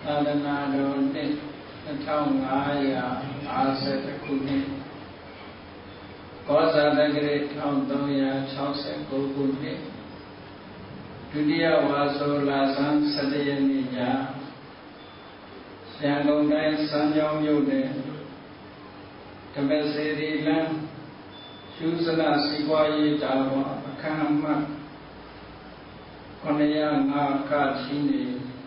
သာသနာတော်နှစ်2550ခုနှစ်ကောဇာတက္ကရာ1369ခုနှစ်ဒုတိယဝါဆိုလဆန်း17ရက်နေ့ညရန်ကုန်တိုင်းစမ်းချောင်းမြို့နယ်ဓမ္မစေတီလမ်းရှုစနစီပွားရေးတာဝန်အခမ်းအမှတ်905ခချင်းနေ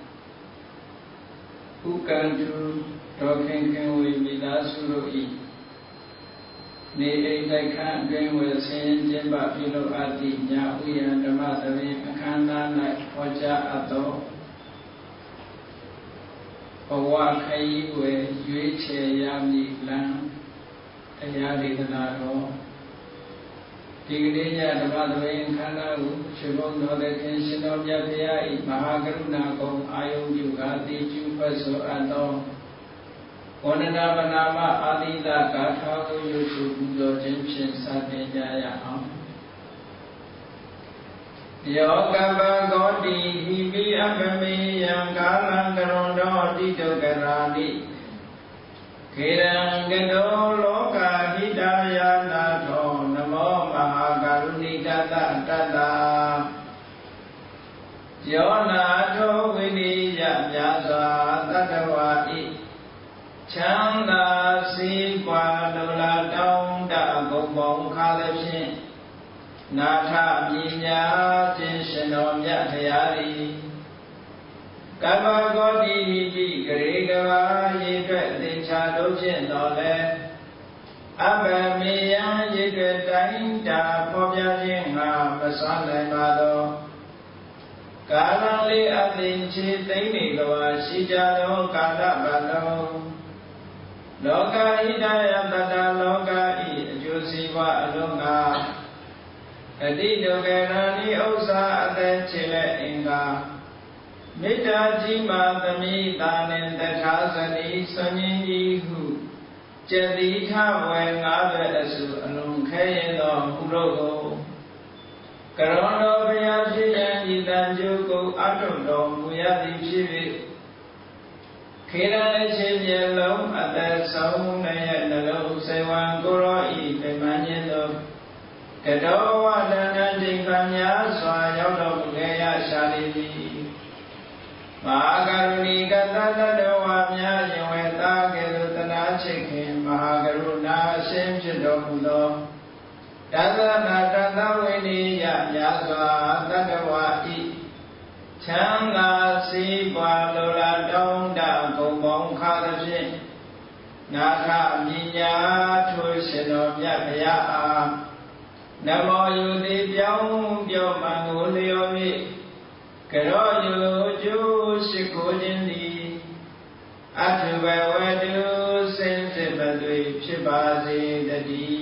ဥက္ကံသူဒေါခင်ခင်ဝေမိသားစုတို့၏နေအိမ်တိုက်ခန်းအတွင်းဝယ်ဆင်းကျင်းပပြုလုပ်အပ်သည့်ညဥယျာဉ်ဓမ္မသဘင်အခမ်းအနား၌ဟောကြားအပ်သောဘဝခရီးဝယ်ရွေးချယ်ရမည့်လမ်းတရားဒေသနာတော်ဒီကနေ့ညဓမ္မသဘင်အခမ်းအနားကိုရှင်ဘုန်းတော်သခင်ရှင်တော်မြတ်ဘုရား၏မဟာကရုဏာကုံအာယုံပြုကာတိကျူဖတ်ဆိုအပ်သောဝန္ဒနာပနာမအာတိတဂါထာကိုရွတ်ဆိုပူဇော်ခြင်းဖြင့်စတင်ကြရအောင်ယောကပဂောတိဟိပိအပမေယံကာလံကရွန်တော်တိတုကရာတိခေရံကတောလောကဟိတယာနာထောနမောမဟာကရုဏိတတတတယောနာထောဝိနိယမြာစွာတတ္တဝါဤချမ်းသာစီးပွားလိုလားတောင်းတဂုံပေါင်းခါသဖြင့်နာထမြညာခြင်းရှင်တော်မြတ်တရားသည်ကဗ္ဗဂောတိဟိတိဂရေကဘာရေအတွက်သင်္ချာတို့ဖြင့်တော်လဲအပ္ပမေယံရေအတွက်တိုင်းတာဖော်ပြခြင်းငါမစွမ်းနိုင်ပါသောကာလလေးအသင်ချေသိမ့်နေကဘာရှိကြသောကာလပတ်လုံးလောကဣဒယတတလောကဤအကျိုးစီးပွားအလုံးငါအတိဒုက္ခရဏိဥစ္စာအသက်ချေလက်အင်္ဂါမေတ္တာကြီးမာသမိတာနှင့်တထာဇတိဆွန်ရင်ကြီးဟုကျတိထဝေငါးပဲအစုအလုံးခဲရင်သောမှုတို့ကိုကရုဏာဘုရားဖြစ်ရန်ဤတန်ကျုပ်ကိုအထုတော်မူရသည်ဖြစ်၍ခေရအချင်းမျက်လုံးအသက်ဆုံးနဲ့နှလုံးစေဝံကိုရောဤပြမန်းခြင်းတို့ကတောဝဒနာတိကများစွာရောက်တော်မူခဲ့ရရှာလိမ့်မည်မဟာကရုဏီကတတတဝါများယဝေတာကဲ့သို့တနာချစ်ခင်မဟာကရုဏာအရှင်ဖြစ်တော်မူသောတသနာတသဝိနိယများစွာတတဝါဤချမ်းသာစီးပွားလိုလားတောင်းတဂုံပေါင်းခါသဖြင့်နာထမြညာထိုရှင်တော်မြတ်ဘုရားအားနမောယုတိပြောင်းပြောမှန်ကိုလျော်၍ကရောယုကျိုးရှိခိုးခြင်းသည်အထုဘဝတုစင်စစ်မသွေဖြစ်ပါစေတည်း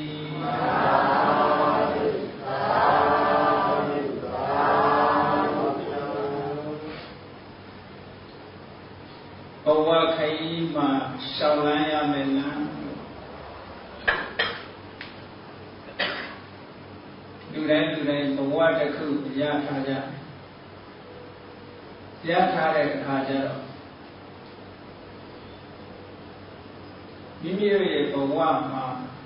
ဘဝခရီးမှာရှောင်လန်းရမယ်လားလူတိုင်းဘဝတစ်ခုရထားကြရထားတဲ့အခါကျတော့မိမိတို့ရဲ့ဘဝမှာ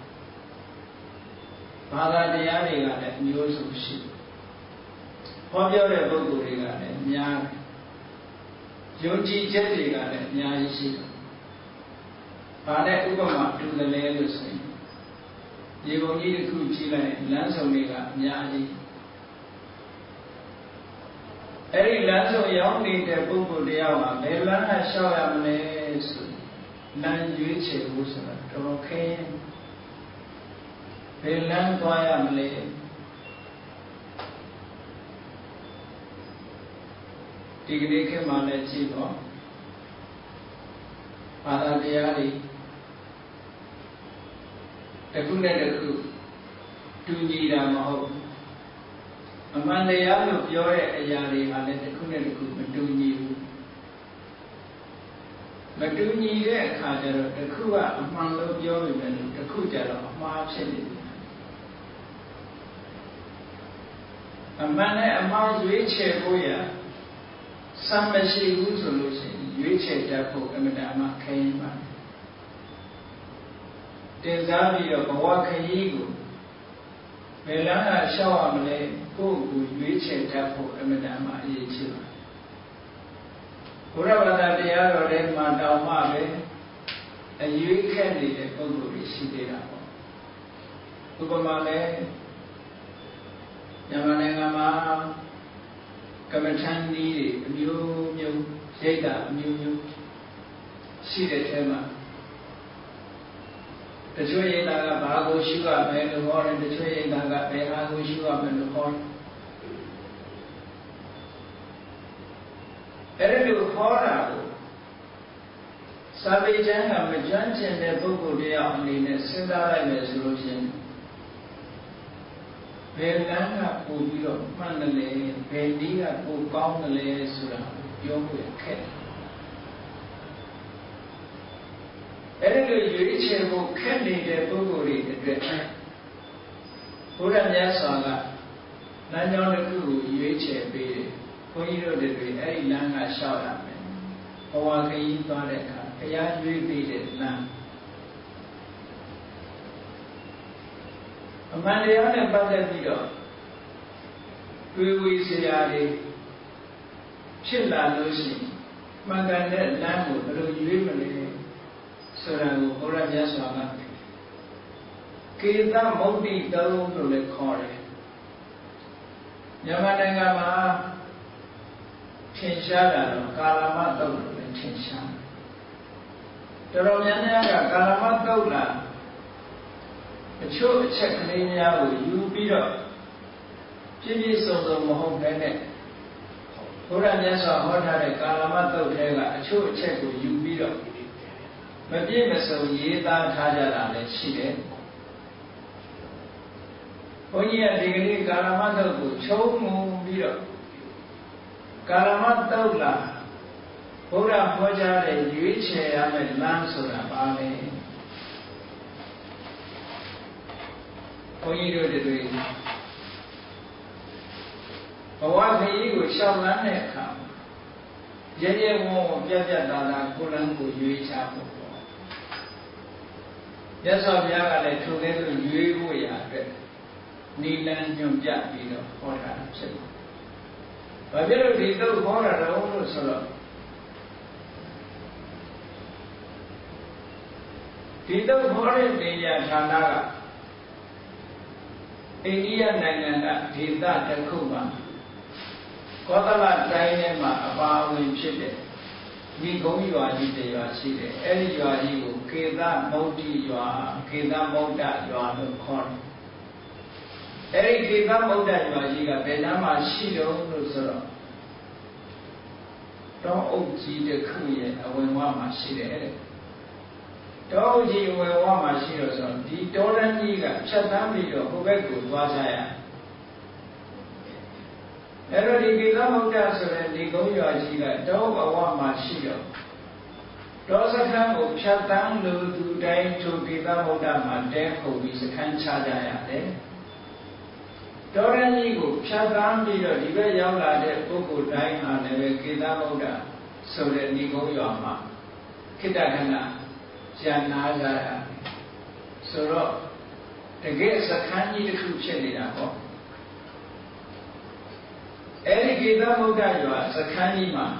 ဘာသာတရားတွေကလည်းအမျိုးစုံရှိဟောပြောတဲ့ပုဂ္ဂိုလ်တွေကလည်းအများယုံကြည်ချက်တွေကလည်းအများကြီးရှိတယ်။ဘာနဲ့ဥပမာတူတယ်လဲလို့ဆိုရင်ဒီဘုံကြီးတစ်ခုကြည့်လိုက်လမ်းဆောင်တွေကအများကြီးအဲ့ဒီလမ်းဆောင်ရောက်နေတဲ့ပုဂ္ဂိုလ်တရားမှာဘယ်လမ်းကလျှောက်ရမလဲဆိုလမ်းရွေးချယ်ဖို့ဆိုတာတော်ခဲဘယ်လမ်းသွားရမလဲဒီကနေ့ခေတ်မှာလည်းကြည့်တော့ဘာသာတရားတွေတစ်ခုနဲ့တစ်ခုတူညီတာမဟုတ်အမှန်တရားလို့ပြောတဲ့အရာတွေကလည်းတစ်ခုနဲ့တစ်ခုမတူညီဘူးမတူညီတဲ့အခါကျတော့တစ်ခုကအမှန်လို့ပြောပေမဲ့တစ်ခုကျတော့အမှားဖြစ်နေတယ်အမှန်နဲ့အမှားရွေးချယ်ဖို့ရစမရှိဘူးဆိုလို့ရှိရင်ရွေးချယ်တတ်ဖို့အမှန်တမ်းခရင်ပါတင်စားပြီးတော့ဘဝခရီးကိုဘယ်လမ်းကရှောက်ရမလဲကိုယ့်ကိုရွေးချယ်တတ်ဖို့အမှန်တမ်းအရေးကြီးပါဘုရားဘာသာတရားတော်ထဲမှာတောင်းမှပဲအရွေးခက်နေတဲ့ပုဂ္ဂိုလ်တွေရှိသေးတာပေါ့ဥပမာလဲမြန်မာနိုင်ငံမှာကမ္မထန်ကြီးတွေအမျိုးမျိုးရိတ်တာအမျိုးမျိုးရှိတဲ့ထဲမှာတချို့ရိတ်တာကဘာကိုရှုရမယ်လို့ဟောတယ်တချို့ရိတ်တာကဘယ်ဟာကိုရှုရမယ်လို့ဟောတယ်အဲ့ဒီလိုဟောတာကိုစာပေကျမ်းကမကျွမ်းကျင်တဲ့ပုဂ္ဂိုလ်တယောက်အနေနဲ့စဉ်းစားလိုက်မယ်ဆိုလို့ရှိရင်ဘယ်လမ်းကပို့ပြီးတော့မှန်တယ်လဲဘယ်နည်းကပို့ကောင်းတယ်လဲဆိုတာပြောဖို့ခက်တယ်အဲ့ဒီလိုရွေးချယ်ဖို့ခက်နေတဲ့ပုဂ္ဂိုလ်တွေအတွက်ဘုရားမြတ်စွာကလမ်းကြောင်းတစ်ခုကိုရွေးချယ်ပေးတယ်ဘုန်းကြီးတို့တွေအဲ့ဒီလမ်းကရှောက်ရမယ်ဘဝခရီးသွားတဲ့အခါဘုရားရွေးပေးတဲ့လမ်းအမှန်တရားနဲ့ပတ်သက်ပြီးတော့တွေးဝေစရာတွေဖြစ်လာလို့ရှိရင်မှန်ကန်တဲ့လမ်းကိုဘယ်လိုရွေးမလဲဆိုတာကိုဘုရားမြတ်စွာကကေသမုဒ္တိတုံးလို့လည်းခေါ်တယ်မြန်မာနိုင်ငံမှာထင်ရှားတာတော့ကာလမတုတ်လို့လည်းထင်ရှားတော်တော်များများကကာလမတုတ်လားအချို့အချက်ကလေးများကိုယူပြီးတော့ပြည့်ပြည့်စုံစုံမဟုတ်ဘဲနဲ့ဘုရားမြတ်စွာဟောထားတဲ့ကာလမတုတ်ထဲကအချို့အချက်ကိုယူပြီးတော့မပြည့်မစုံရေးသားထားကြတာလည်းရှိတယ်။ဘုန်းကြီးကဒီကနေ့ကာလမတုတ်ကိုချုံးမှုပြီးတော့ကာလမတုတ်လားဘုရားဟောကြားတဲ့ရွေးချယ်ရမယ့်လမ်းဆိုတာပါပဲ။ဘုန်းကြီးတို့တွေဘဝခရီးကိုရှောင်လန်းတဲ့အခါရဲရဲဝံ့ဝံ့ပြတ်ပြတ်သားသားကိုယ်လမ်းကိုရွေးချဖို့ပေါ့မြတ်စွာဘုရားကလည်းထိုကဲ့သို့ရွေးဖို့ရအတွက်နိလန်းညွှန်ပြပြီးတော့ဟောတာဖြစ်တယ်။ဘာဖြစ်လို့ဒီတော့ဟောတာတော့လို့ဆိုတော့ဒီတော့ဟောတဲ့နေရာဌာနကအိန္ဒိယနိုင်ငံကဒေသတစ်ခုမှာကောသလတိုင်းထဲမှာအပါအဝင်ဖြစ်တဲ့ဒီကုန်းရွာကြီးတစ်ရွာရှိတယ်။အဲဒီရွာကြီးကိုကေသမုဒ္ဒိရွာကေသမုဒ္ဒရွာလို့ခေါ်တယ်။အဲဒီကေသမုဒ္ဒရွာကြီးကဘယ်နားမှာရှိတော့လို့ဆိုတော့တောအုပ်ကြီးတစ်ခုရဲ့အဝင်ဝမှာရှိတယ်တဲ့။တောအုပ်ကြီးအဝင်ဝမှာရှိတော့ဆိုဒီတောတန်းကြီးကဖြတ်သန်းပြီးတော့ဟိုဘက်ကိုသွားကြရအဲ့တော့ဒီကေသမုဒ္ဒဆိုတဲ့ဒီကုန်းရွာကြီးကတောဘဝမှာရှိတော့တောစခန်းကိုဖြတ်သန်းလူသူတိုင်းထိုကေသမုဒ္ဒမှာတဲခုပြီးစခန်းချကြရတယ်တောရင်းကြီးကိုဖြတ်သန်းပြီးတော့ဒီဘက်ရောက်လာတဲ့ပုဂ္ဂိုလ်တိုင်းဟာလည်းပဲကေသမုဒ္ဒဆိုတဲ့ဒီကုန်းရွာမှာခိတ္တခဏကျန်နာကြရဆိုတော့တကယ်စခန်းကြီးတစ်ခုဖြစ်နေတာပေါ့အဲ့ဒီကေသမုဒ္ဒရွာစခန်းကြီးမှာ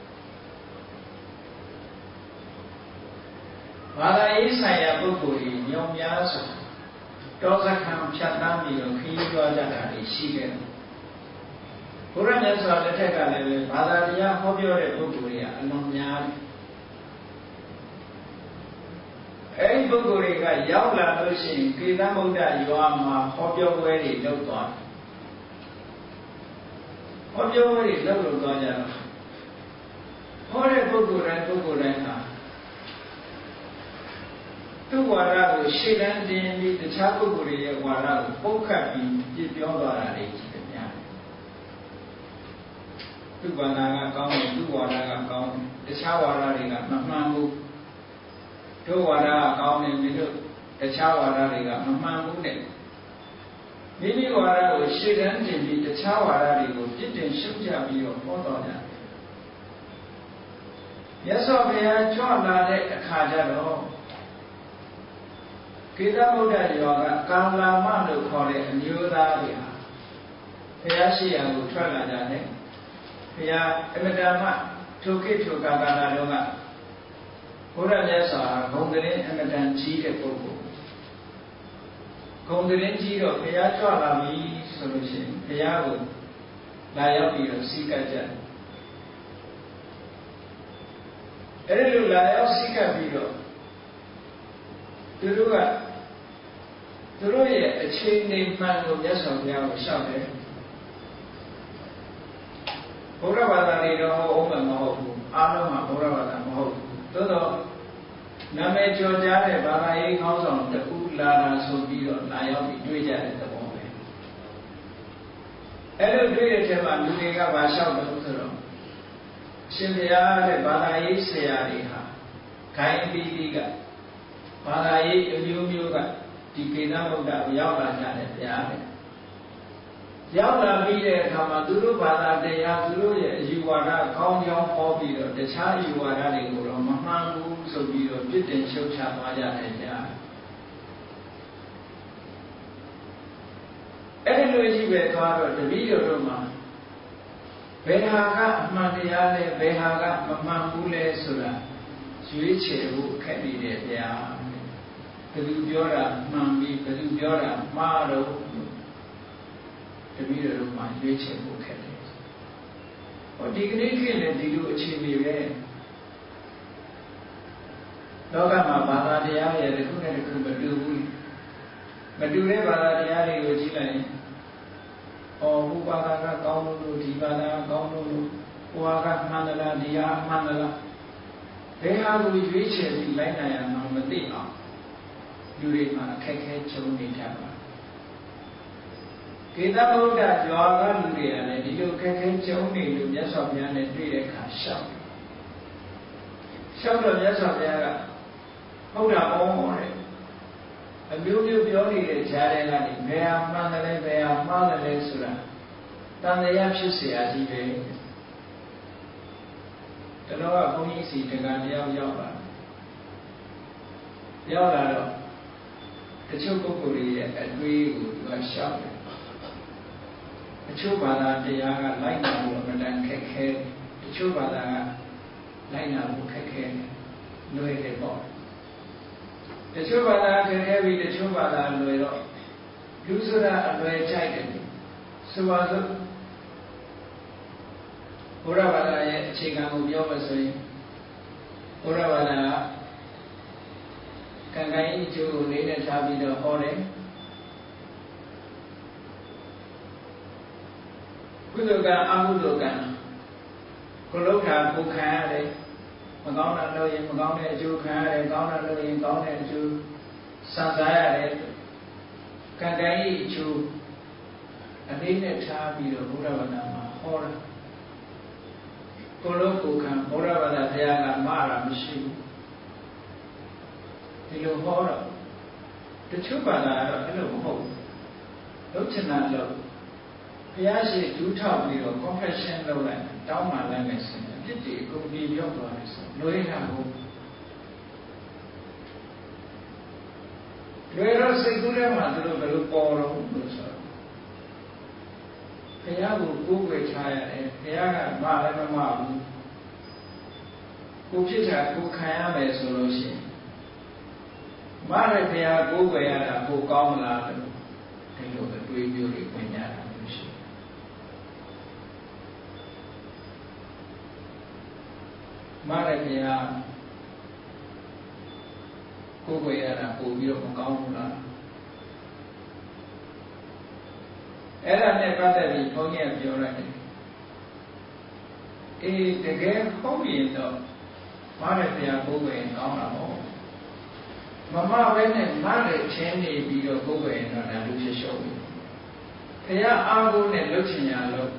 ဘာသာရေးဆိုင်ရာပုဂ္ဂိုလ်ကြီးညောင်များစွာတောစခန်းဖြတ်သန်းပြီးတော့ခရီးသွားကြတာရှိခဲ့တယ်ဘုရားမြတ်စွာလက်ထက်ကလည်းဘာသာတရားဟောပြောတဲ့ပုဂ္ဂိုလ်တွေကအလွန်များတယ်အဲ့ဒီပုဂ္ဂိုလ်တွေကရောက်လာလို့ရှိရင်ကေသမုဒ္ဒရွာမှာဟောပြောပွဲတွေလုပ်သွားတယ်ဟောပြောပွဲတွေလုပ်လို့သွားကြတော့ဟောတဲ့ပုဂ္ဂိုလ်တိုင်းဟာသူ့ဝါဒကိုရှေ့တန်းတင်ပြီးတခြားပုဂ္ဂိုလ်တွေရဲ့ဝါဒကိုပုတ်ခတ်ပြီးပြပြောသွားတာတွေရှိတယ်များသူ့ဘာသာကကောင်းတယ်သူ့ဝါဒကကောင်းတယ်တခြားဝါဒတွေကမမှန်ဘူးတို့ဝါဒကကောင်းတယ်မင်းတို့တခြားဝါဒတွေကမမှန်ဘူးတဲ့မိမိဝါဒကိုရှေ့တန်းတင်ပြီးတခြားဝါဒတွေကိုပြစ်တင်ရှုတ်ချပြီးတော့ဟောတော်ကြတယ်မြတ်စွာဘုရားကြွလာတဲ့အခါကျတော့ကေတဗုဒ္ဓယောကကာလမလို့ခေါ်တဲ့အမျိုးသားတွေဟာဘုရားရှိရာကိုထွက်လာကြတယ်ဘုရားအမတ္တမထိုခေတ်ထိုကာလတုန်းကဘုရားမြတ်စွာဂုံတရင်အမတန်ကြီးတဲ့ပုဂ္ဂိုလ်ဂုံတရင်ကြီးတော့ဘုရားကြွလာပြီဆိုလို့ရှိရင်ဘုရားကိုလာရောက်ပြီးတော့စီကပ်ကြတယ်အဲ့ဒီလိုလာရောက်စီကပ်ပြီးတော့သူတို့ရဲ့အခြေအနေမှန်ကိုမြတ်စွာဘုရားကိုရှောက်တယ်ဘုရားဘာသာတွေတော့ဟုတ်မှမဟုတ်ဘူးအားလုံးကဘုရားဘာသာမဟုတ်ဘူးသို့တော့နာမည်ကျော်ကြားတဲ့ဘာသာရေးခေါင်းဆောင်တခုလာတာဆိုပြီးတော့လာရောက်ပြီးတွေ့ကြတဲ့သဘောပဲအဲ့လိုတွေ့တဲ့ထဲမှာလူတွေကဘာလျှောက်တယ်ဆိုတော့ရှင်ဘုရားတဲ့ဘာသာရေးဆရာတွေဟာခိုင်းပြီးကဘာသာရေးအမျိုးမျိုးကဒီကေတဗုဒ္ဓကိုရောက်လာကြတယ်ဘုရားတဲ့ရောက်လာပြီးတဲ့အခါမှာသူတို့ဘာသာတရားသူတို့ရဲ့အယူဝါဒကောင်းကြောင်းဟောပြီးတော့တခြားအယူဝါဒတွေကိုတော့မမှန်ဘူးဆိုပြီးတော့ပြစ်တင်ရှုတ်ချသွားကြတယ်ဗျာအဲ့ဒီလိုကြီးပဲသွားတော့တပည့်တော်တို့မှာဘယ်ဟာကအမှန်တရားလဲဘယ်ဟာကမမှန်ဘူးလဲဆိုတာရွေးချယ်ဖို့ခက်နေတယ်ဗျာဘယ်သူပြောတာမှန်ပြီဘယ်သူပြောတာမှားတော့တပည့်တော်တို့မှာရွေးချယ်ဖို့ခက်တယ်ဟောဒီကနေ့ခေတ်လည်းဒီလိုအခြေအနေပဲလောကမှာဘာသာတရားရဲ့တစ်ခုနဲ့တစ်ခုမတူဘူးမတူတဲ့ဘာသာတရားတွေကိုကြည့်လိုက်ရင်ဟောဘုဘာသာကကောင်းလို့ဒီဘာသာကကောင်းလို့ဟိုဟာကမှန်သလားဒီဟာမှန်သလားဘယ်ဟာကိုရွေးချယ်ပြီးလိုက်နိုင်ရမှာမသိအောင်လူတွေမှာအခက်ခဲကြုံနေကြပါကေတဗုဒ္ဓရွာကလူတွေကလည်းဒီလိုအခက်ခဲကြုံနေလို့မြတ်စွာဘုရားနဲ့တွေ့တဲ့အခါရှောက်တော့မြတ်စွာဘုရားကဟုတ်တာပေါ့တဲ့အမျိုးမျိုးပြောနေတဲ့ကြားထဲကနေဘယ်ဟာမှန်တယ်လဲဘယ်ဟာမှားတယ်လဲဆိုတာတန်တရားဖြစ်เสียကြီးပဲတလောကဘုန်းကြီးစီတက္ကသိုလ်ရောက်လာတော့တချို့ပုဂ္ဂိုလ်တွေရဲ့အတွေးကိုသူကရှောက်တယ်တချို့ဘာသာတရားကလိုက်နာဖို့အမှန်တန်ခက်ခဲတချို့ဘာသာကလိုက်နာဖို့ခက်ခဲလွယ်တယ်ပေါ့တချို့ဘာသာခက်ခဲပြီးတချို့ဘာသာလွယ်တော့လူဆိုတာအလွယ်ကြိုက်တယ်ဆိုပါစို့ဘုရားဘာသာရဲ့အခြေခံကိုပြောမှဆိုရင်ဘုရားဘာသာကံကံအကျိုးကိုလေးနဲ့ထားပြီးတော့ဟောတယ်ကုသိုလ်ကံအကုသိုလ်ကံကိုလောက်တာကိုခံရတယ်မကောင်းတာလုပ်ရင်မကောင်းတဲ့အကျိုးခံရတယ်ကောင်းတာလုပ်ရင်ကောင်းတဲ့အကျိုးစံစားရတယ်ကံကံအကျိုးအလေးနဲ့ထားပြီးတော့ဘုရားဘာသာမှာဟောတယ်ကိုလုံးကိုခံဘုရားဘာသာတရားကမှားတာမရှိဘူးဒီလိုဟောတော့တချို့ဘာသာကတော့အဲ့လိုမဟုတ်ဘူးလုပ်ချင်တာလုပ်ဘုရားရှိဒူးထောက်ပြီးတော့ confession လုပ်လိုက်တောင်းမှလည်းမယ်ဆိုရင်အဖြစ်ဒီအကုန်ပြေပြောက်သွားတယ်ဆိုလွယ်တာဟုတ်လွယ်တော့စိတ်ကူးထဲမှာသူတို့ဘယ်လိုပေါ်တော့လို့ဆိုတော့ဘုရားကိုကိုးကွယ်ထားရတယ်ဘုရားကမလည်းမမဘူးကိုဖြစ်တာကိုခံရမယ်ဆိုလို့ရှိရင်မလည်းဘုရားကိုးကွယ်ရတာကိုကောင်းမလားလို့ဒီလိုအတွေးမျိုးတွေဝင်ကြတာမျိုးရှိမလည်းဘုရားကိုယ်ကိုယ်ရတာပို့ပြီးတော့မကောင်းဘူးလားအဲ့ဒါနဲ့ပတ်သက်ပြီးဘုန်းကြီးကပြောလိုက်တယ်အေးတကယ်ဟုတ်ရင်တော့မရတရားကိုယ်ကိုယ်ရင်ကောင်းတာပေါ့မမပဲနဲ့မရချင်းနေပြီးတော့ကိုယ်ကိုယ်ရင်တော့ဒါလူဖြစ်ရှုံးပြီဘုရားအားကိုးနဲ့လှုပ်ချင်ရလို့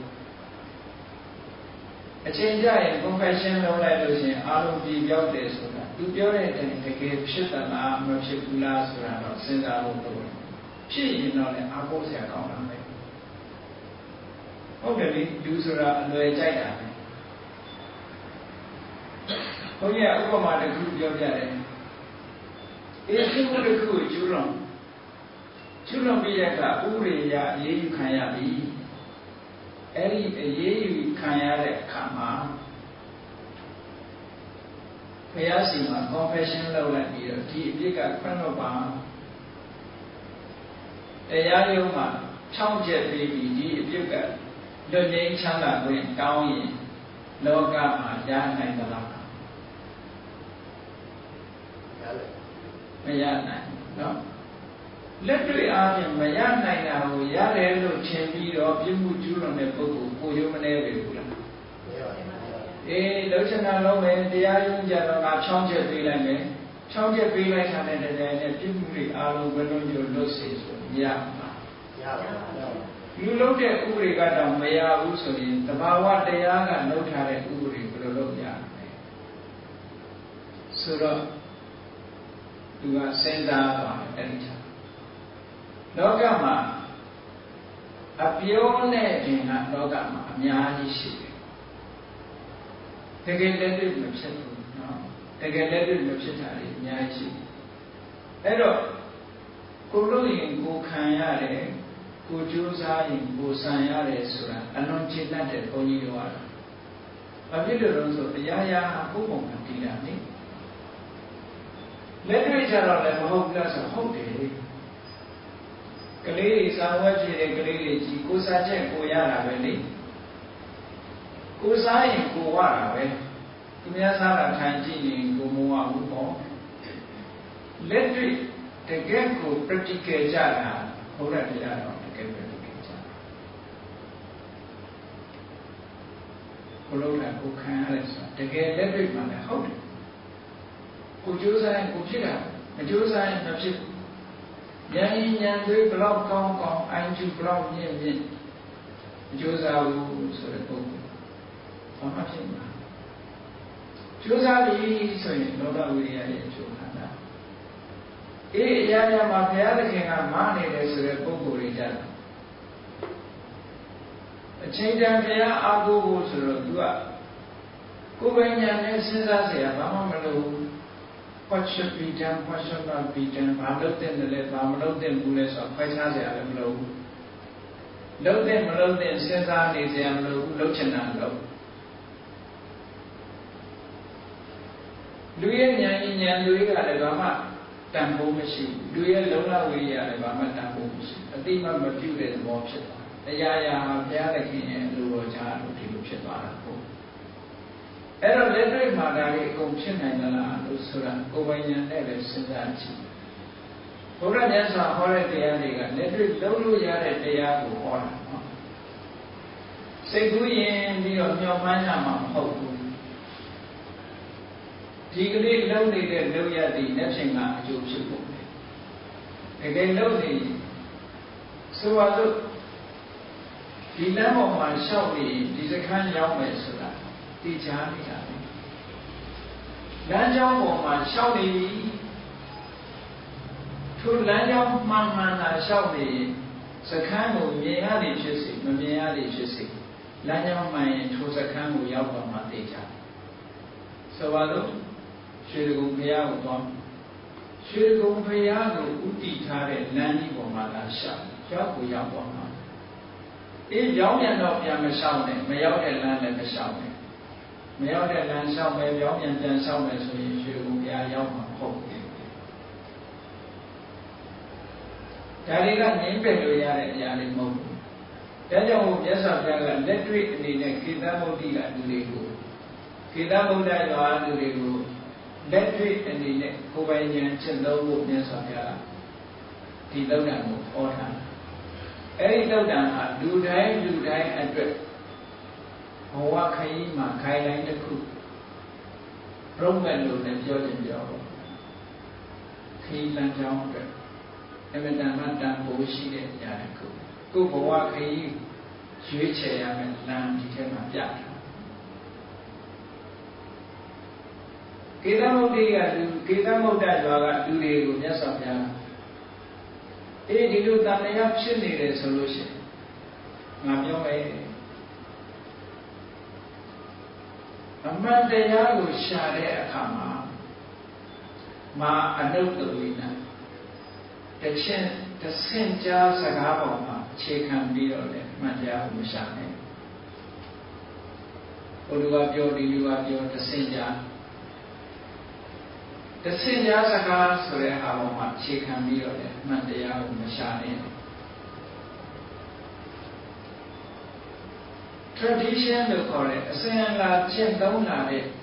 အချိန်ကြရင် confession လုပ်လိုက်လို့ရှိရင်အားလုံးပြပြောက်တယ်ဆိုတာသူပြောတဲ့အတိုင်းတကယ်ဖြစ်သလားမဖြစ်ဘူးလားဆိုတာတော့စဉ်းစားဖို့လိုတယ်ဖြစ်ရင်တော့လည်းအားကိုးစရာကောင်းတာပဲဟုတ်တယ်လေလူဆိုတာအလွယ်ကြိုက်တာပဲဟုန်းကြီးကဥပမာတစ်ခုပြောပြတယ်အေးဖြစ်မှုတစ်ခုကိုကျူးလွန်ပြီးတဲ့အခါဥပဒေအရအရေးယူခံရပြီအဲ့ဒီအရေးယူခံရတဲ့အခါမှာဘုရားရှင်မှာ confession လုပ်လိုက်ပြီးတော့ဒီအပြစ်ကခွင့်လွှတ်ပါတရားရုံးမှာဖြောင့်ချက်ပေးပြီးဒီအပြစ်ကလွတ်ငြိမ်းချမ်းသာခွင့်တောင်းရင်လောကမှာရနိုင်သလားမရနိုင်ဘူးเนาะလက်တွေ့အားဖြင့်မရနိုင်တာကိုရတယ်လို့ထင်ပြီးတော့ပြစ်မှုကျူးလွန်တဲ့ပုဂ္ဂိုလ်ကိုရုံးမနေပြီဘူးလားမရပါဘူးအေးလောက်ချင်တာလုံးမယ်တရားရုံးကြတော့ငါဖြောင်းချက်ပေးလိုက်မယ်ဖြောင်းချက်ပေးလိုက်တာနဲ့တကယ်နဲ့ပြစ်မှုတွေအားလုံးဘယ်လိုမျိုးလွတ်စေဆိုမရဘူးလားရပါဘူးလူလုံးတဲ့ဥပဒေကတော့မရဘူးဆိုရင်တဘာဝတရားကနှုတ်ထားတဲ့ဥပဒေဘယ်လိုလုပ်ရမလဲဆိုတော့သူကစဉ်းစားသွားတယ်အဲ့ဒီချက်လောကမှာအပြောနဲ့တင်ကလောကမှာအများကြီးရှိတယ်တကယ်လက်တွေ့မဖြစ်ဘူးเนาะတကယ်လက်တွေ့မဖြစ်တာတွေအများကြီးရှိအဲ့တော့ကိုလို့ရင်ကိုခံရတယ်ကိုကြိုးစားရင်ကိုဆံရတယ်ဆိုတာအလွန်ခြေတတ်တဲ့ဘုန်းကြီးတို့ကဘာဖြစ်လို့လဲဆိုတရားရာပုဂ္ဂိုလ်ကတည်တာနိလက်တွေ့ကြတော့လည်းမဟုတ်ဘူးလားဆိုဟုတ်တယ်ကလေးတွေစာဝတ်ဖြစ်တဲ့ကလေးတွေကြီးကိုစားချက်ကိုရတာပဲလေကိုစားရင်ကိုဝတာပဲသူများစားတာထိုင်ကြည့်ရင်ကိုမဝဘူးပေါ့လက်တွေ့တကယ်ကို practical ကြတာဘုရားတရားတော်တကယ် practical ကြဘုလို့လည်းကိုခံရတယ်ဆိုတကယ်လက်တွေ့မှလည်းဟုတ်တယ်ကိုကြိုးစားရင်ကိုဖြစ်တာမကြိုးစားရင်မဖြစ်ဘူးဉာဏ်ဉာဏ်တွေဘလောက်ကောင်းကောင်းအိုင်ကျူဘလောက်မြင့်မြင့်မကြိုးစားဘူးဆိုတဲ့ပုဂ္ဂိုလ်ဘာမှဖြစ်မှာကြိုးစားပြီဆိုရင်လောကဝိရိယရဲ့အကျိုးခံတာအေးအရာရာမှာဘုရားသခင်ကမာနေတယ်ဆိုတဲ့ပုဂ္ဂိုလ်တွေကြတယ်အချိန်တန်ဘုရားအားကိုးဖို့ဆိုတော့သူကကိုယ်ပိုင်ဉာဏ်နဲ့စဉ်းစားเสียဘာမှမလုပ်ဘူးwhat should be done, what should not be done ဘာလုပ်တဲ့လဲဘာမလုပ်တဲ့ဘူးလဲဆိုတော့ခွဲခြားเสียလည်းမလုပ်ဘူးလုပ်တဲ့မလုပ်တဲ့စဉ်းစားနေเสียမလုပ်ဘူးလုပ်ချင်တာလုပ်လူရဲ့ဉာဏ်ဉာဏ်တွေကလည်းဘာမှတန်ဖိုးမရှိဘူးလူရဲ့လုံလဝိရိယလည်းဘာမှတန်ဖိုးမရှိအတိမမပြုတဲ့သဘောဖြစ်သွားတရားရာဘုရားသခင်ရဲ့လူတော်ကြားလို့ဒီလိုဖြစ်သွားတာပေါ့အဲ့တော့လက်တွေ့မှာဒါလေးအကုန်ဖြစ်နိုင်သလားလို့ဆိုတာကိုယ်ပိုင်ဉာဏ်နဲ့ပဲစဉ်းစားကြည့်ဘုရားမြတ်စွာဟောတဲ့တရားတွေကလက်တွေ့လုံးလို့ရတဲ့တရားကိုဟောတာနော်စိတ်ကူးရင်ပြီးတော့မျှော်မှန်းရမှာမဟုတ်ဘူးဒီကလေးလုံးနေတဲ့လုံရသည်လက်ဖြင့်ကအကျိုးဖြစ်ဖို့တကယ်လုံးနေဆိုပါစို့ဒီလမ်းပေါ်မှာရှောက်နေဒီစခန်းရောက်မယ်ဆိုတာသိချာနေတာပဲလမ်းကြောင်းပေါ်မှာရှောက်နေပြီထိုလမ်းကြောင်းမှန်မှန်သာရှောက်နေစခန်းကိုမြင်ရသည်ဖြစ်စေမမြင်ရသည်ဖြစ်စေလမ်းကြောင်းမှန်ရင်ထိုစခန်းကိုရောက်တော့မှသိချာဆိုပါတော့ရွှေဒဂုံဘုရားကိုသွားရွှေဒဂုံဘုရားကိုဥတည်ထားတဲ့လမ်းကြီးပေါ်မှာသာရှောက်ရောက်ကိုရောက်တော့မှအေးကြောင်းပြန်တော့ပြန်မရှောက်နဲ့မရောက်တဲ့လမ်းလည်းမရှောက်နဲ့မရောက်တဲ့လမ်းလျှောက်မယ်ကြောင်းပြန်ရှောက်မယ်ဆိုရင်ရွှေဘုရားရောက်မှာမဟုတ်ဘူးဒါတွေကငြင်းပယ်လို့ရတဲ့အရာတွေမဟုတ်ဘူးဒါကြောင့်မြတ်စွာဘုရားကလက်တွေ့အနေနဲ့ကေတမုဒ္ဒိကလူတွေကိုကေတမုဒ္ဒရွာလူတွေကိုလက်တွေ့အနေနဲ့ကိုယ်ပိုင်ဉာဏ်ချက်သုံးဖို့မြတ်စွာဘုရားဒီသုတ်တံကိုဟောထားအဲ့ဒီသုတ်တံဟာလူတိုင်းအတွက်ဘဝခရီးမှာခိုင်တိုင်းတစ်ခုရုံးမဲ့လို့လည်းပြောခြင်းပြောပေါ့ခရီးလမ်းကြောင်းအတွက်အမြဲတမ်းတန်ဖိုးရှိတဲ့အရာတစ်ခုကိုယ်ဘဝခရီးရွေးချယ်ရမယ်လမ်းဒီထဲမှာပြတာကေတမုဒ္ဒိကလူကေတမုဒ္ဒရွာကလူတွေကိုမြတ်စွာဘုရားအေးဒီလိုတန်မြတ်ဖြစ်နေတယ်ဆိုလို့ရှိရင်ငါပြောမယ်အမှန်တရားကိုရှာတဲ့အခါမှာမာအနုတ္တဝိနတခြင်းတဆင့်ကြားစကားပေါ်မှာအခြေခံပြီးတော့လည်းအမှန်တရားကိုမရှာနဲ့ဘုရားပြောဒီလူကပြောတဆင့်ကြားစကားဆိုတဲ့အားပေါ်မှာအခြေခံပြီးတော့လည်းအမှန်တရားကိုမရှာနဲ့ tradition လို့ခေါ်တဲ့အစဉ်အလာကျင့်သုံးလာ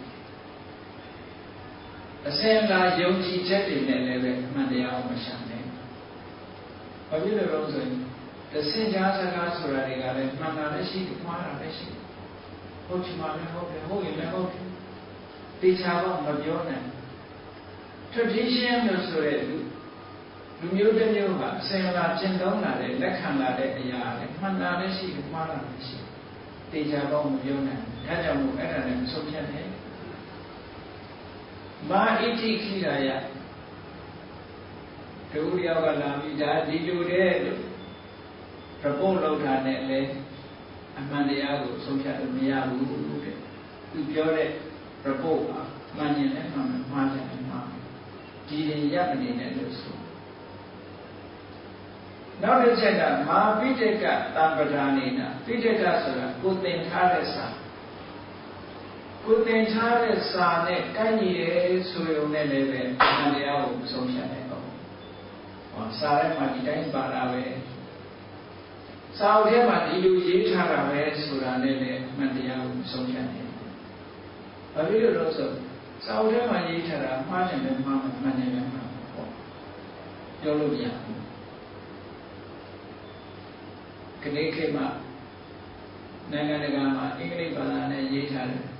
တဲ့အစဉ်အလာယုံကြည်ချက်တွေနဲ့လည်းပဲအမှန်တရားကိုမရှာနဲ့ဘာဖြစ်လို့လဲဆိုရင်တဆင့်ကြားစကားဆိုတာတွေကလည်းမှန်တာလည်းရှိတယ်မှားတာလည်းရှိတယ်ဟုတ်ချင်မှလည်းဟုတ်တယ်ဟုတ်ရင်လည်းဟုတ်တယ်တေချာတော့မပြောနိုင် tradition လို့ဆိုတဲ့လူမျိုးတစ်မျိုးကအစဉ်အလာကျင့်သုံးလာတဲ့လက်ခံလာတဲ့အရာလည်းမှန်တာလည်းရှိတယ်မှားတာလည်းရှိတယ်တေချာတော့မပြောနိုင်ဘူးဒါကြောင့်မို့အဲ့ဒါလည်းမဆုံးဖြတ်နဲ့မာဣတိခိရာယတူတယောက်ကလာပြီးဒါဒီလိုတဲ့လို့ report လုပ်တာနဲ့လည်းအမှန်တရားကိုဆုံးဖြတ်လို့မရဘူးတဲ့သူပြောတဲ့ report ကမှန်ရင်လည်းမှန်မယ်မှားတယ်လည်းမှားတယ်ဒီရင်ရပ်မနေနဲ့လို့ဆိုနောက်တစ်ချက်ကမာပိဋကတံပဒာနေနပိဋကဆိုတာကိုသင်ထားတဲ့စာကိုသင်ထားတဲ့စာနဲ့ကိုက်ညီတယ်ဆိုရုံနဲ့လည်းပဲအမှန်တရားကိုမဆုံးဖြတ်နိုင်ပါဘူးဟောစာထဲမှာဒီတိုင်းပါတာပဲစာအုပ်ထဲမှာဒီလိုရေးထားတာပဲဆိုတာနဲ့လည်းအမှန်တရားကိုမဆုံးဖြတ်နိုင်ဘူးဘာဖြစ်လို့လဲဆိုစာအုပ်ထဲမှာရေးထားတာမှားတယ်လည်းမှားမယ်မှန်တယ်လည်းမှားမယ်ဟောပြောလို့မရဘူးခဏခေတ်မှာနိုင်ငံတကာမှာအင်္ဂလိပ်ဘာသာနဲ့ရေးထားတယ်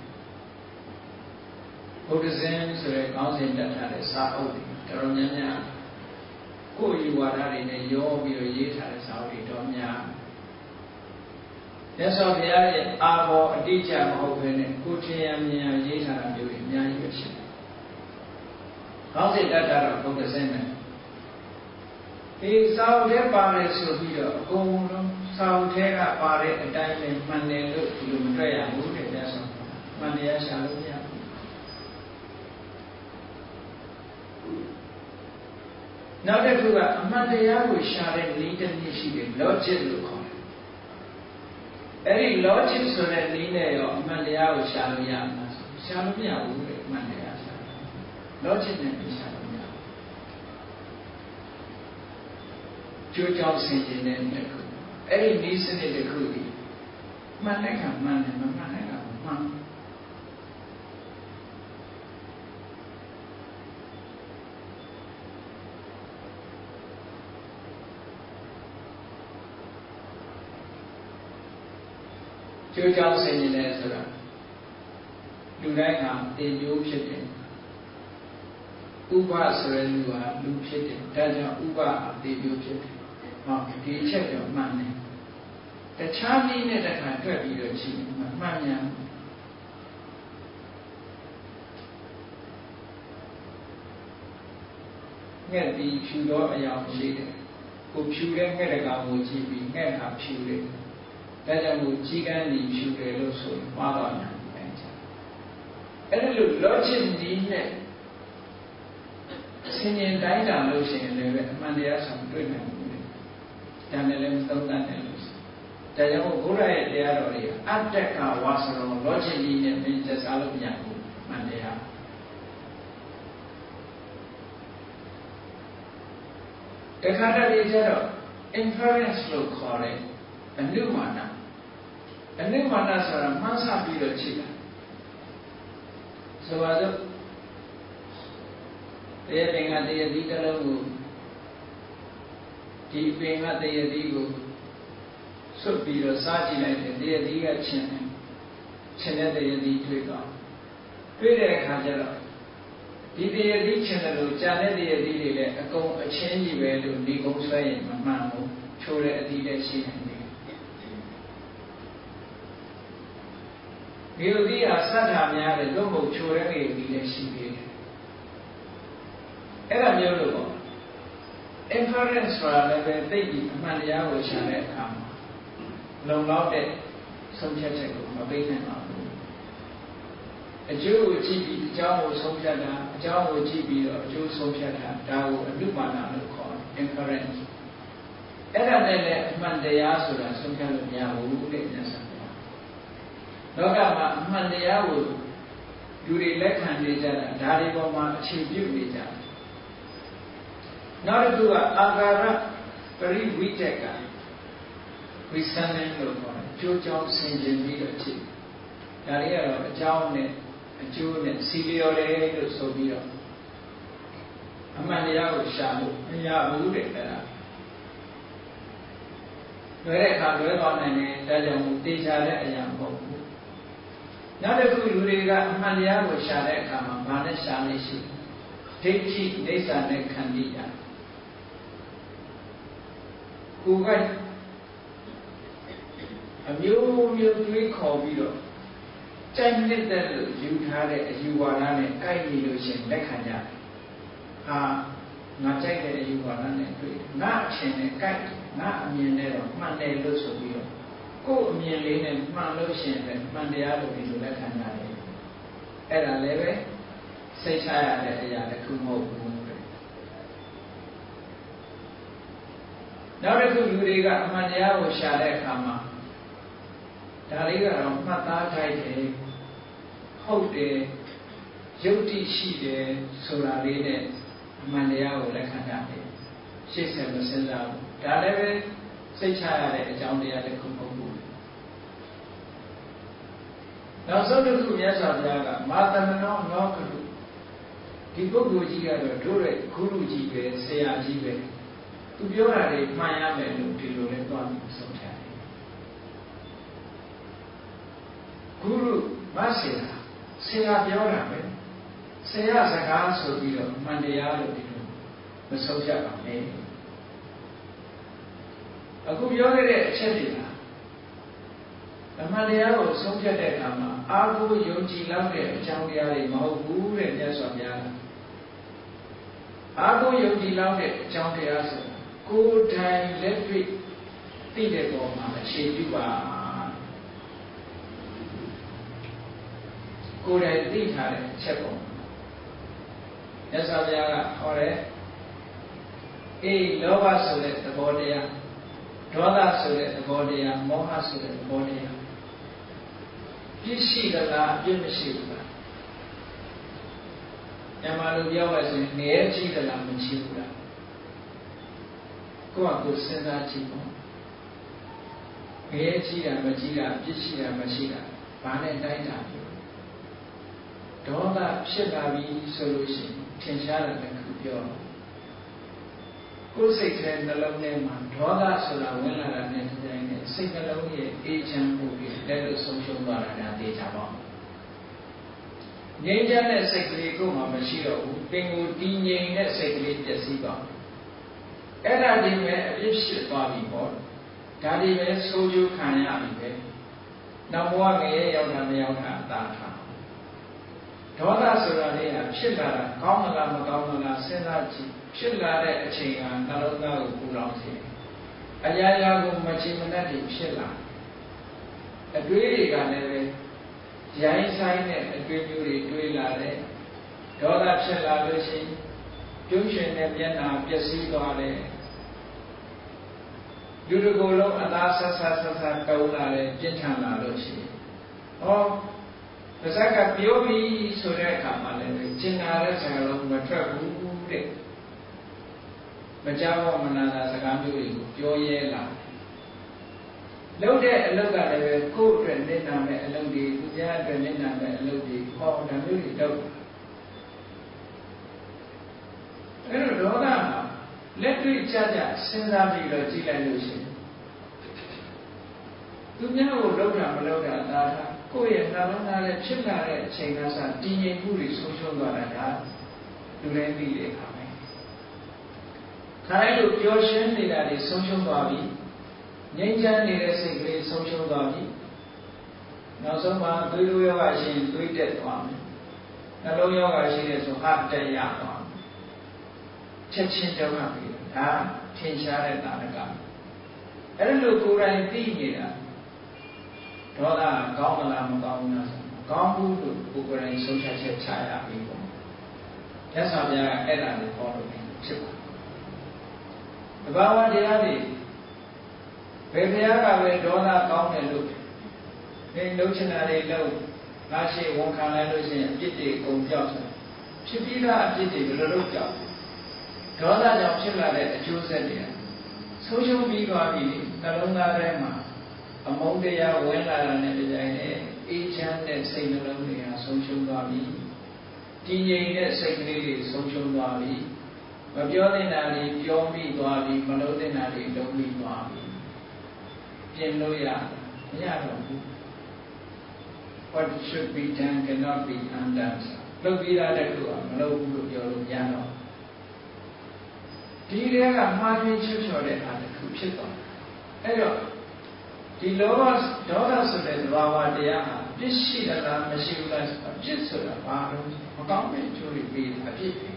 ဘုဒ္ဓဇင်ဆိုတဲ့ခေါင်းစဉ်တက်ထားတဲ့စာအုပ်တွေတော်တော်များများကိုယ်ယူဝါဒတွေနဲ့ရောပြီးတော့ရေးထားတဲ့စာအုပ်တွေတော်များမြတ်စွာဘုရားရဲ့အာဘောအတိအကျမဟုတ်ဘဲနဲ့ကိုယ်ထင်ရမြင်ရရေးထားတာမျိုးတွေအများကြီးပဲရှိတယ်။ခေါင်းစဉ်တက်တာတော့ဘုဒ္ဓဇင်ပဲဒီစာအုပ်ထဲပါတယ်ဆိုပြီးတော့အကုန်လုံးစာအုပ်ထဲကပါတဲ့အတိုင်းပဲမှန်တယ်လို့ဒီလိုမတွေ့ရဘူးတဲ့မြတ်စွာဘုရားမှန်တရားရှာလို့မရဘူးနောက်တစ်ခုကအမှန်တရားကိုရှာတဲ့နည်းတစ်နည်းရှိတယ် logic လို့ခေါ်တယ်အဲ့ဒီ logic ဆိုတဲ့နည်းနဲ့ရောအမှန်တရားကိုရှာလို့ရမှာရှာလို့မရဘူးတဲ့အမှန်တရားရှာ logic နဲ့ရှာလို့မရဘူးကြိုးကြောင်ဆင်ခြင်တဲ့တစ်ခုအဲ့ဒီနည်းစနစ်တစ်ခုဒီမှန်တဲ့ကမှန်တယ်မမှန်တဲ့ကမှန်ကျိုးကြောင့်ဆင်ញင်တယ်ဆိုတာလူတိုင်းဟာတင်ကျိုးဖြစ်တယ်ဥပဆိုတဲ့လူဟာလူဖြစ်တယ်ဒါကြောင့်ဥပဟာတင်ကျိုးဖြစ်တယ်ဟောဒီအချက်တော့မှန်တယ်တခြားနည်းနဲ့တခါတွက်ပြီးတော့ရှိမှန်မြန်ငှက်ဒီဖြူတော့အယောင်ရှိတယ်ကိုဖြူတဲ့ငှက်တကောင်ကိုကြည့်ပြီးငှက်ဟာဖြူတယ်ဒါကြောင့်မို့ကြီးကန်းနေဖြူတယ်လို့ဆိုရင်မှားပါညာအဲ့ဒါအဲ့လို logic နည်းနဲ့ဆင်ញင်တိုင်းတာလို့ရှိရင်လည်းအမှန်တရားဆောင်တွေ့နိုင်ဘူးလေဒါနဲ့လည်းသုံးသပ်တယ်လို့ဆိုဒါကြောင့်မို့ဘုရားရဲ့တရားတော်တွေအတ္တကဝါစရော logic နည်းနဲ့သင်ကြားစားလို့မရဘူးမှန်တရားတခါတလေကျတော့ inference လို့ခေါ်တဲ့အနုမာနဆိုတာမှန်းဆပြီးတော့ရှိတာဆိုပါတော့တရားပင်ကတရားဒီတစ်လုံးကိုဒီပင်ကတရားဒီကိုဆွတ်ပြီးတော့စားကြည့်လိုက်တယ်တရားဒီကချင်းတဲ့တရားဒီတွေ့တဲ့အခါကျတော့ဒီတရားဒီချင်းတယ်လို့ကြာတဲ့တရားဒီတွေလည်းအကုန်အချင်းကြီးပဲလို့ဒီကုန်းဆွဲရင်မမှန်ဘူးချိုးတဲ့အသီးလည်းရှိနေတယ်ဒီလိုဒီဟာစတ်တာများတယ်လို့မဟုတ်ချိုတဲ့နေပြီးလည်းရှိသေးတယ်အဲ့ဒါမျိုးလို့ပေါ့ inference ဆိုတာလည်းပဲသိပြီးအမှန်တရားကိုရှာတဲ့အခါမှာလုံလောက်တဲ့ဆုံးဖြတ်ချက်ကိုမပေးနိုင်ပါဘူးအကျိုးကိုကြည့်ပြီးအကြောင်းကိုဆုံးဖြတ်တာအကြောင်းကိုကြည့်ပြီးတော့အကျိုးဆုံးဖြတ်တာဒါကိုအနုပါဒလို့ခေါ်တယ် inference အဲ့ဒါနဲ့လည်းအမှန်တရားဆိုတာဆုံးဖြတ်လို့မရဘူးတဲ့မြတ်စွာဘုရားလောကမှာအမှန်တရားကိုလူတွေလက်ခံနေကြတာဒါတွေပေါ်မှာအခြေပြုနေကြတယ်နောက်တစ်ခုကအာဂါရပရိဝိတက်ကreasoning လို့ခေါ်တယ်ကြိုးကြောင်းဆင်ခြင်ပြီးတော့ဖြစ်ဒါတွေကတော့အကြောင်းနဲ့အကျိုးနဲ့စီလျော်တယ်လို့ဆိုပြီးတော့အမှန်တရားကိုရှာလို့မရဘူးတဲ့အဲ့ဒါလွယ်တဲ့အခါလွယ်သွားနိုင်တယ်ဒါကြောင့်တေချာတဲ့အရာမဟုတ်ဘူးနောက်တစ်ခုလူတွေကအမှန်တရားကိုရှာတဲ့အခါမှာဘာနဲ့ရှာလို့ရှိဒိဋ္ဌိနေစာနဲ့ခန္တီတာကိုယ်ကအမျိုးမျိုးတွေးခေါ်ပြီးတော့ကြိုက်နေတဲ့လို့ယူထားတဲ့အယူဝါဒနဲ့ကိုက်နေလို့ရှိရင်လက်ခံကြတယ်ဟာငါကြိုက်တဲ့အယူဝါဒနဲ့တွေ့ငါအချင်းနဲ့ကိုက်ငါအမြင်နဲ့တော့မှန်တယ်လို့ဆိုပြီးတော့ကိုယ်အမြင်လေးနဲ့မှန်လို့ရှိရင်လည်းမှန်တရားလို့ဒီလိုလက်ခံကြတယ်အဲ့ဒါလည်းပဲစိတ်ချရတဲ့အရာတစ်ခုမဟုတ်ဘူးနောက်တစ်ခုလူတွေကအမှန်တရားကိုရှာတဲ့အခါမှာဒါလေးကတော့မှတ်သားထိုက်တယ်ဟုတ်တယ်ယုတ်တိရှိတယ်ဆိုတာလေးနဲ့အမှန်တရားကိုလက်ခံကြတယ်ရှေ့ဆက်မစင်စားဘူးဒါလည်းပဲစိတ်ချရတဲ့အကြောင်းတရားတစ်ခုမဟုတ်ဘူးနောက်ဆုံးတစ်ခုမြတ်စွာဘုရားကမာသမနောနောကရုဒီပုဂ္ဂိုလ်ကြီးကတော့တို့ရဲ့ဂုရုကြီးပဲဆရာကြီးပဲသူပြောတာတွေမှန်ရမယ်လို့ဒီလိုလဲသွားပြီးဆုံးဖြတ်တယ်ဂုရုမဆရာပြောတာပဲဆရာစကားဆိုပြီးတော့မှန်တရားလို့ဒီလိုမဆုံးဖြတ်ပါနဲ့အခုပြောခဲ့တဲ့အချက်တွေကအမှန်တရားကိုဆုံးဖြတ်တဲ့အခါမှာအာဟုယုံကြည်လောက်တဲ့အကြောင်းတရားတွေမဟုတ်ဘူးတဲ့မြတ်စွာဘုရားကအာဟုယုံကြည်လောက်တဲ့အကြောင်းတရားဆိုတာကိုယ်တိုင်လက်တွေ့သိတဲ့ပုံမှာအခြေပြုပါကိုယ်တိုင်သိထားတဲ့အချက်ပုံမြတ်စွာဘုရားကဟောတယ်အေးလောဘဆိုတဲ့သဘောတရားဒေါသဆိုတဲ့သဘောတရားမောဟဆိုတဲ့သဘောတရားပြည့်ရှိသလားအပြည့်မရှိဘူးလားညမလိုပြောပါဆိုရင်ငရဲကြီးသလားမကြီးဘူးလားကိုယ့်အကိုစဉ်းစားကြည့်ပေါ့ငရဲကြီးတာမကြီးတာပြည့်ရှိတာမရှိတာဘာနဲ့တိုင်းတာလဲဒေါသဖြစ်လာပြီဆိုလို့ရှိရင်ထင်ရှားတဲ့ခုပြောကိုယ်စိတ်ထဲနှလုံးထဲမှာဒေါသဆိုတာဝင်လာတာနဲ့တိုင်းနဲ့စိတ်နှလုံးရဲ့အေးချမ်းမှုတွေလက်လို့ဆုံးရှုံးသွားတာဒါသိကြပါဦးငြိမ်းချမ်းတဲ့စိတ်ကလေးကိုမှမရှိတော့ဘူးပင်ကိုတည်ငြိမ်တဲ့စိတ်ကလေးပျက်စီးသွားအဲ့ဒါဒီမဲ့အပြစ်ဖြစ်သွားပြီပေါ့ဒါဒီပဲဆိုးကျိုးခံရပြီပဲနောက်ဘဝငရဲရောက်တာမရောက်တာအသာထားဒေါသဆိုတာလေးကဖြစ်လာတာကောင်းမလားမကောင်းဘူးလားစဉ်းစားကြည့်ဖြစ်လာတဲ့အချိန်ကနှလုံးသားကိုပူလောင်စေအရာရာကိုမချင်မနှက်တွေဖြစ်လာအတွေးတွေကလည်းပဲရိုင်းဆိုင်တဲ့အတွေးမျိုးတွေတွေးလာတယ်ဒေါသဖြစ်လာလို့ရှိရင်ပြုံးရှင်တဲ့မျက်နှာပျက်စီးသွားတယ်လူတစ်ကိုယ်လုံးအသားဆဆတုံးလာတယ်ပြင်းထန်လာလို့ရှိရင်ဟောပါဇက်ကပြောပြီးဆိုတဲ့အခါမှာလည်းကျင်နာတဲ့စကားလုံးမထွက်ဘူးတဲ့မကြောက်မနာတာစကားမျိုးတွေကိုပြောရဲလာလုပ်တဲ့အလုပ်ကလည်းပဲကိုယ့်အတွက်နေနာမဲ့အလုပ်တွေသူများအတွက်နေနာမဲ့အလုပ်တွေဟောဒါမျိုးတွေလုပ်အဲ့တော့ဒေါသမှာလက်တွေ့ကြကြစဉ်းစားပြီးတော့ကြည့်လိုက်လို့ရှိရင်သူများကိုလုပ်တာမလုပ်တာဒါကိုယ့်ရဲ့နှလုံးသားနဲ့ဖြစ်လာတဲ့အချိန်ကစတည်ငြိမ်မှုတွေဆုံးရှုံးသွားတာဒါလူတိုင်းသိတဲ့အခါပဲခါတိုင်းလိုပျော်ရွှင်နေတာတွေဆုံးရှုံးသွားပြီငြိမ်းချမ်းနေတဲ့စိတ်ကလေးဆုံးရှုံးသွားပြီနောက်ဆုံးမှာသွေးတိုးယောဂရှိရင်သွေးတက်သွားမယ်နှလုံးယောဂရှိတဲ့ဆိုဟာတက်ရသွားမယ်ချက်ချင်းဒုက္ခပြီဒါထင်ရှားတဲ့တာရကအဲ့လိုကိုယ်တိုင်သိနေတာဒေါသကောင်းမလားမကောင်းဘူးလားဆိုကောင်းဘူးလို့ကိုယ်ကိုယ်တိုင်ဆုံးဖြတ်ချက်ချရပြီပေါ့။မြတ်စွာဘုရားကအဲ့ဒါကိုဟောလို့ဖြစ်ပါတယ်။တဘာဝတရားတွေဘယ်ဘုရားကပဲဒေါသကောင်းတယ်လို့လှုပ်ချင်တာတွေလှုပ်ငါရှိဝန်ခံလိုက်လို့ရှိရင်အပြစ်တွေအကုန်ပြောက်သွားဖြစ်ပြီးသားအပြစ်တွေဘယ်လိုလုပ်ကြောက်ဒေါသကြောင့်ဖြစ်လာတဲ့အကျိုးဆက်တွေဆုံးရှုံးပြီးသွားပြီနှလုံးသားထဲမှာအမုန်းတရားဝင်လာတာနဲ့တပြိုင်နက်အေးချမ်းတဲ့စိတ်နှလုံးတွေဟာဆုံးရှုံးသွားပြီတည်ငြိမ်တဲ့စိတ်ကလေးတွေဆုံးရှုံးသွားပြီမပြောသင့်တာတွေပြောမိသွားပြီမလုပ်သင့်တာတွေလုပ်မိသွားပြီပြင်လို့ရမရတော့ဘူး What should be done cannot be undone လုပ်ပြီးသားတဲ့ခုကမလုပ်ဘူးလို့ပြောလို့မရတော့ဒီတွေကမှားယွင်းချွတ်ချော်တဲ့အားတစ်ခုဖြစ်သွားအဲ့တော့ဒီလောဘဒေါသဆိုတဲ့သဘာဝတရားဟာပြစ်ရှိသလားမရှိဘူးလားအပြစ်ဆိုတာဘာလို့မကောင်းတဲ့အကျိုးတွေပေးအပြစ်တွေ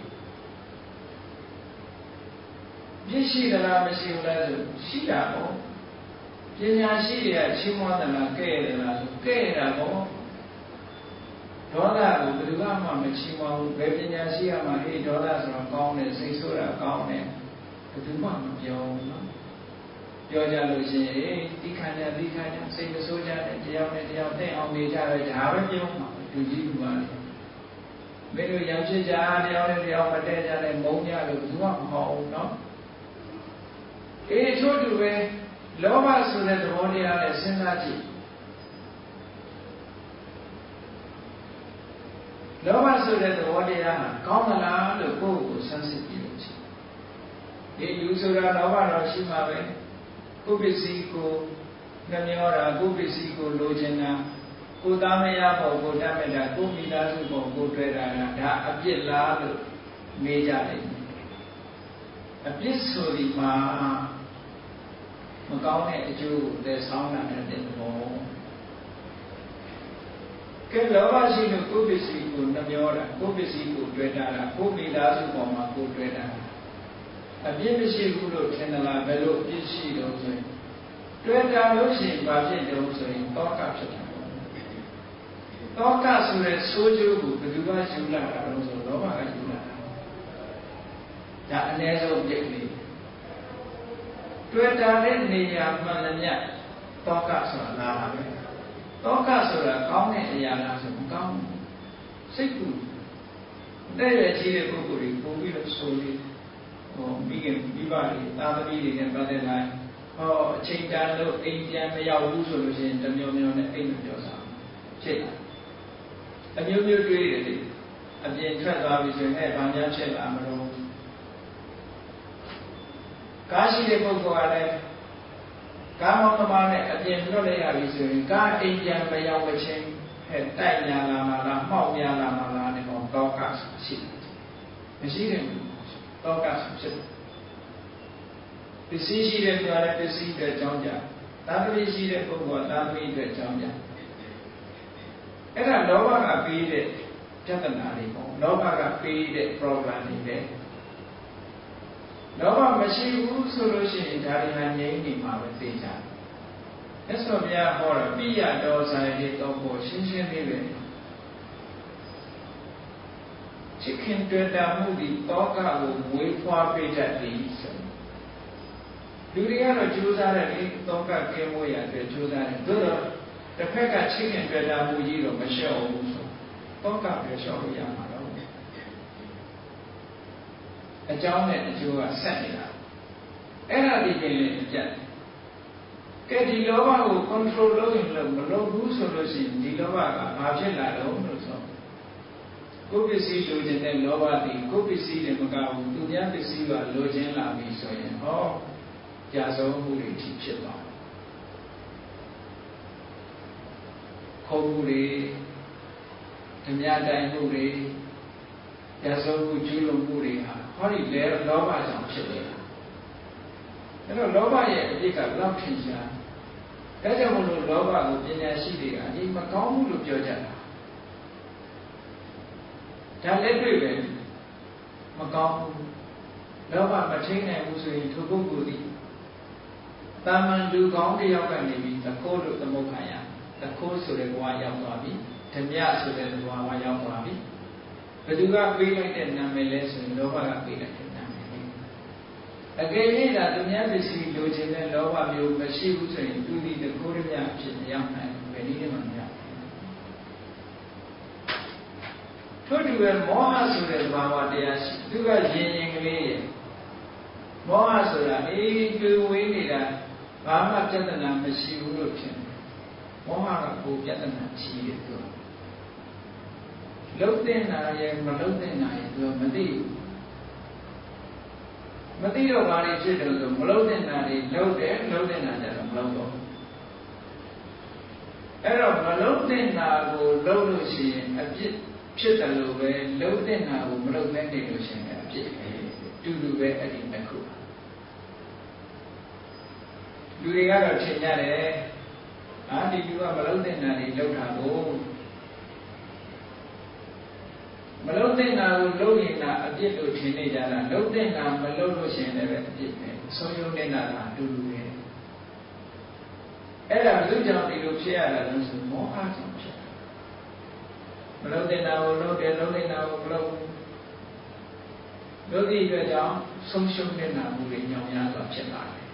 ပြစ်ရှိသလားမရှိဘူးလားဆိုရှိတာပေါ့ပညာရှိတွေကချီးမွမ်းသလားကဲ့ရလားဆိုကဲ့ရတာပေါ့ဒေါသကိုဘယ်သူမှမချီးမွမ်းဘူးဘယ်ပညာရှိကမှဟေးဒေါသဆိုတော့ကောင်းတယ်စိတ်ဆိုးတာကောင်းတယ်ဘယ်သူမှမပြောဘူးနော်ပြောကြလို့ရှိရင်တိခဏတိခဏစိတ်မဆိုးကြနဲ့တရားနဲ့တရားသိအောင်နေကြပဲဒါပဲပြောမှာလူကြီးလူပါလေမင်းတို့ရံဖြစ်ကြတရားနဲ့တရားမတည့်ကြနဲ့မုန်းကြလို့ဘယ်သူမှမဟောဘူးနော်ချို့တူပဲလောဘဆိုတဲ့သဘောတရားနဲ့စဉ်းစားကြည့်လောဘဆိုတဲ့သဘောတရားဟာကောင်းသလားလို့ကိုယ့်ကိုယ်ဆန်းစစ်ကြည့်လို့ရှိရင်ဒီလူဆိုတာလောဘတော့ရှိမှာပဲကိုယ်ပစ္စည်းကိုနှမျောတာကိုယ်ပစ္စည်းကိုလိုချင်တာကိုယ်သားမယားပေါ်ကိုတတ်မဲ့တာကိုယ်မိသားစုပေါ်ကိုတွေ့တာဒါအပြစ်လားလို့မေးကြတယ်အပြစ်ဆိုဒီမှာမကောင်းတဲ့အကျိုးကိုလည်းဆောင်းလာတဲ့သဘောကဲလောဘရှိလို့ကိုယ်ပစ္စည်းကိုနှမျောတာကိုယ်ပစ္စည်းကိုတွေ့တာကိုယ်မိသားစုပေါ်မှာကိုတွေ့တာအပြစ်မရှိဘူးလို့ထင်သလားဘယ်လိုအပြစ်ရှိတော့ဆိုရင်တွေ့တာလို့ရှိရင်ဘာဖြစ်တော့ဆိုရင်တောကဖြစ်တာတောကဆိုတဲ့ဆိုးကျိုးကိုဘယ်သူကယူလာတာလို့ဆိုလောဘကယူလာတာဒါအ ਨੇ ဆုံးပြည့်နေတွေ့တာတဲ့နေရာမှန်တယ်မြတ်တောကဆိုတာလာတာပဲတောကဆိုတာကောင်းတဲ့အရာလားဆိုမကောင်းဘူးစိတ်ကူတဲ့ရကြီးတဲ့ပုဂ္ဂိုလ်တွေပုံပြီးတော့ဆိုလေးမိခင်မိဘတွေသာသမီတွေနဲ့ပတ်သက်လာအချိန်တန်လို့အိမ်ပြန်မရောက်ဘူးဆိုလို့ရှိရင်တမျိုးမျိုးနဲ့အိမ်မပြောစားဖြစ်လာအမျိုးမျိုးတွေးတယ်လေအပြင်ထွက်သွားပြီဆိုရင်ဘာများဖြစ်လာမလို့ကားရှိတဲ့ပုဂ္ဂိုလ်ကလည်းကားမောင်းသမားနဲ့အပြင်လွတ်လိုက်ရပြီဆိုရင်ကားအိမ်ပြန်မရောက်မချင်းတိုက်ညာလာမှာလားမှောက်ညာလာမှာလားနဲ့တော့ကရှိမရှိတဲ့တောကဖြစ်ပစ္စည်းရှိတဲ့သူကလည်းပစ္စည်းအတွက်ကြောင်းကြသာသမီရှိတဲ့ပုဂ္ဂိုလ်ကသာသမီအတွက်ကြောင်းကြအဲ့ဒါလောဘကပေးတဲ့ပြဿနာတွေပေါ့လောဘကပေးတဲ့ problem တွေပဲလောဘမရှိဘူးဆိုလို့ရှိရင်ဒါတွေဟာငြိမ်းနေမှာပဲသိကြတယ်။မြတ်စွာဘုရားဟောတာပိယတော်ဆိုင်လေးတော့ပေါ်ရှင်းရှင်းလေးပဲချစ်ခင်တွေ့တာမှုဒီတောကကိုဝေးဖွားပေးတတ်သည်ဆိုလူတွေကတော့ကြိုးစားတယ်လေတောကကဲမွေးရအတွက်ကြိုးစားတယ်သို့တော့တစ်ဖက်ကချစ်ခင်တွေ့တာမှုကြီးတော့မလျှော့ဘူးဆိုတောကပဲလျှော့လို့ရမှာတော့အကြောင်းနဲ့အကျိုးကဆက်နေတာအဲ့ဒါဒီပြင်လည်းကြက်ကဲဒီလောဘကို control လုပ်ရင်လို့မလုပ်ဘူးဆိုလို့ရှိရင်ဒီလောဘကဘာဖြစ်လာတော့လို့ဆိုကိုယ်ပစ္စည်းလိုချင်တဲ့လောဘသည်ကိုယ်ပစ္စည်းတွေမကဘူးသူများပစ္စည်းကလိုချင်လာပြီဆိုရင်ကြာဆုံးမှုတွေဖြစ်သွားတယ်ခုံမှုတွေဓမြတိုင်မှုတွေကြာဆုံးမှုကျူးလွန်မှုတွေဟာဟောဒီလေလောဘကြောင့်ဖြစ်နေတာအဲ့တော့လောဘရဲ့အပြစ်ကလောက်ထင်ရှားဒါကြောင့်မလို့လောဘကိုပညာရှိတွေကဒီမကောင်းမှုလို့ပြောကြတာဒါလက်တွေ့ပဲမကောင်းဘူးလောဘမထိန်နိုင်ဘူးဆိုရင်ထိုပုဂ္ဂိုလ်ဒီတာမန်လူကောင်းတစ်ယောက်ကနေပြီးတခိုးလို့သမုတ်ခံရတခိုးဆိုတဲ့ဘဝရောက်သွားပြီဓမြဆိုတဲ့ဘဝမှာရောက်သွားပြီဘယ်သူကပေးလိုက်တဲ့နာမည်လဲဆိုရင်လောဘကပေးလိုက်တဲ့နာမည်အကယ်၍သာသူများပစ္စည်းလိုချင်တဲ့လောဘမျိုးမရှိဘူးဆိုရင်သူဒီတကိုးရမြအဖြစ်မရောက်နိုင်ဘူးဘယ်နည်းနဲ့မှမရထို့တူပဲမောဟဆိုတဲ့ဘာဝတရားရှိသူကရင်ရင်ကလေးရဲ့မောဟဆိုတာတွေ့ဝေးနေတာဘာမှပြဿနာမရှိဘူးလို့ထင်တယ်မောဟကကိုပြဿနာကြီးတယ်သူလုံးတဲ့နာရဲ့မလုံးတဲ့နာရဲ့သူမသိဘူးမသိတော့ဘာတွေဖြစ်တယ်ဆိုမလုံးတဲ့နာတွေလုံးတယ်လုံးတဲ့နာကြတော့မလုံးတော့အဲ့တော့မလုံးတဲ့နာကိုလုံးလို့ရှိရင်အပြစ်ဖြစ်တယ်လို့ပဲလုံးတဲ့နာကိုမလုံးနဲ့နေလို့ရှိရင်အပြစ်ပဲတူတူပဲအဲ့ဒီနှစ်ခုလူတွေကတော့ထင်ကြတယ်ဒီလူကမလုံးတဲ့နာတွေလုံးတာကိုမလုံးတဲ့နာကိုလုံးရင်အပြစ်လို့ထင်နေကြတာလုံးတဲ့နာမလုံးလို့ရှိရင်လည်းအပြစ်ပဲဆုံးယုံနေတာကအတူတူပဲအဲ့ဒါဘယ်သူကြောင့်ဒီလိုဖြစ်ရတာလဲဆိုမောဟကြောင့်ဖြစ်တာမလုံးတဲ့နာကိုလုံးတယ်လုံးတဲ့နာကိုမလုံးဘူးဒီအတွက်ကြောင့်ဆုံးရှုံးနေတာမှုတွေညောင်ရစွာဖြစ်လာတယ်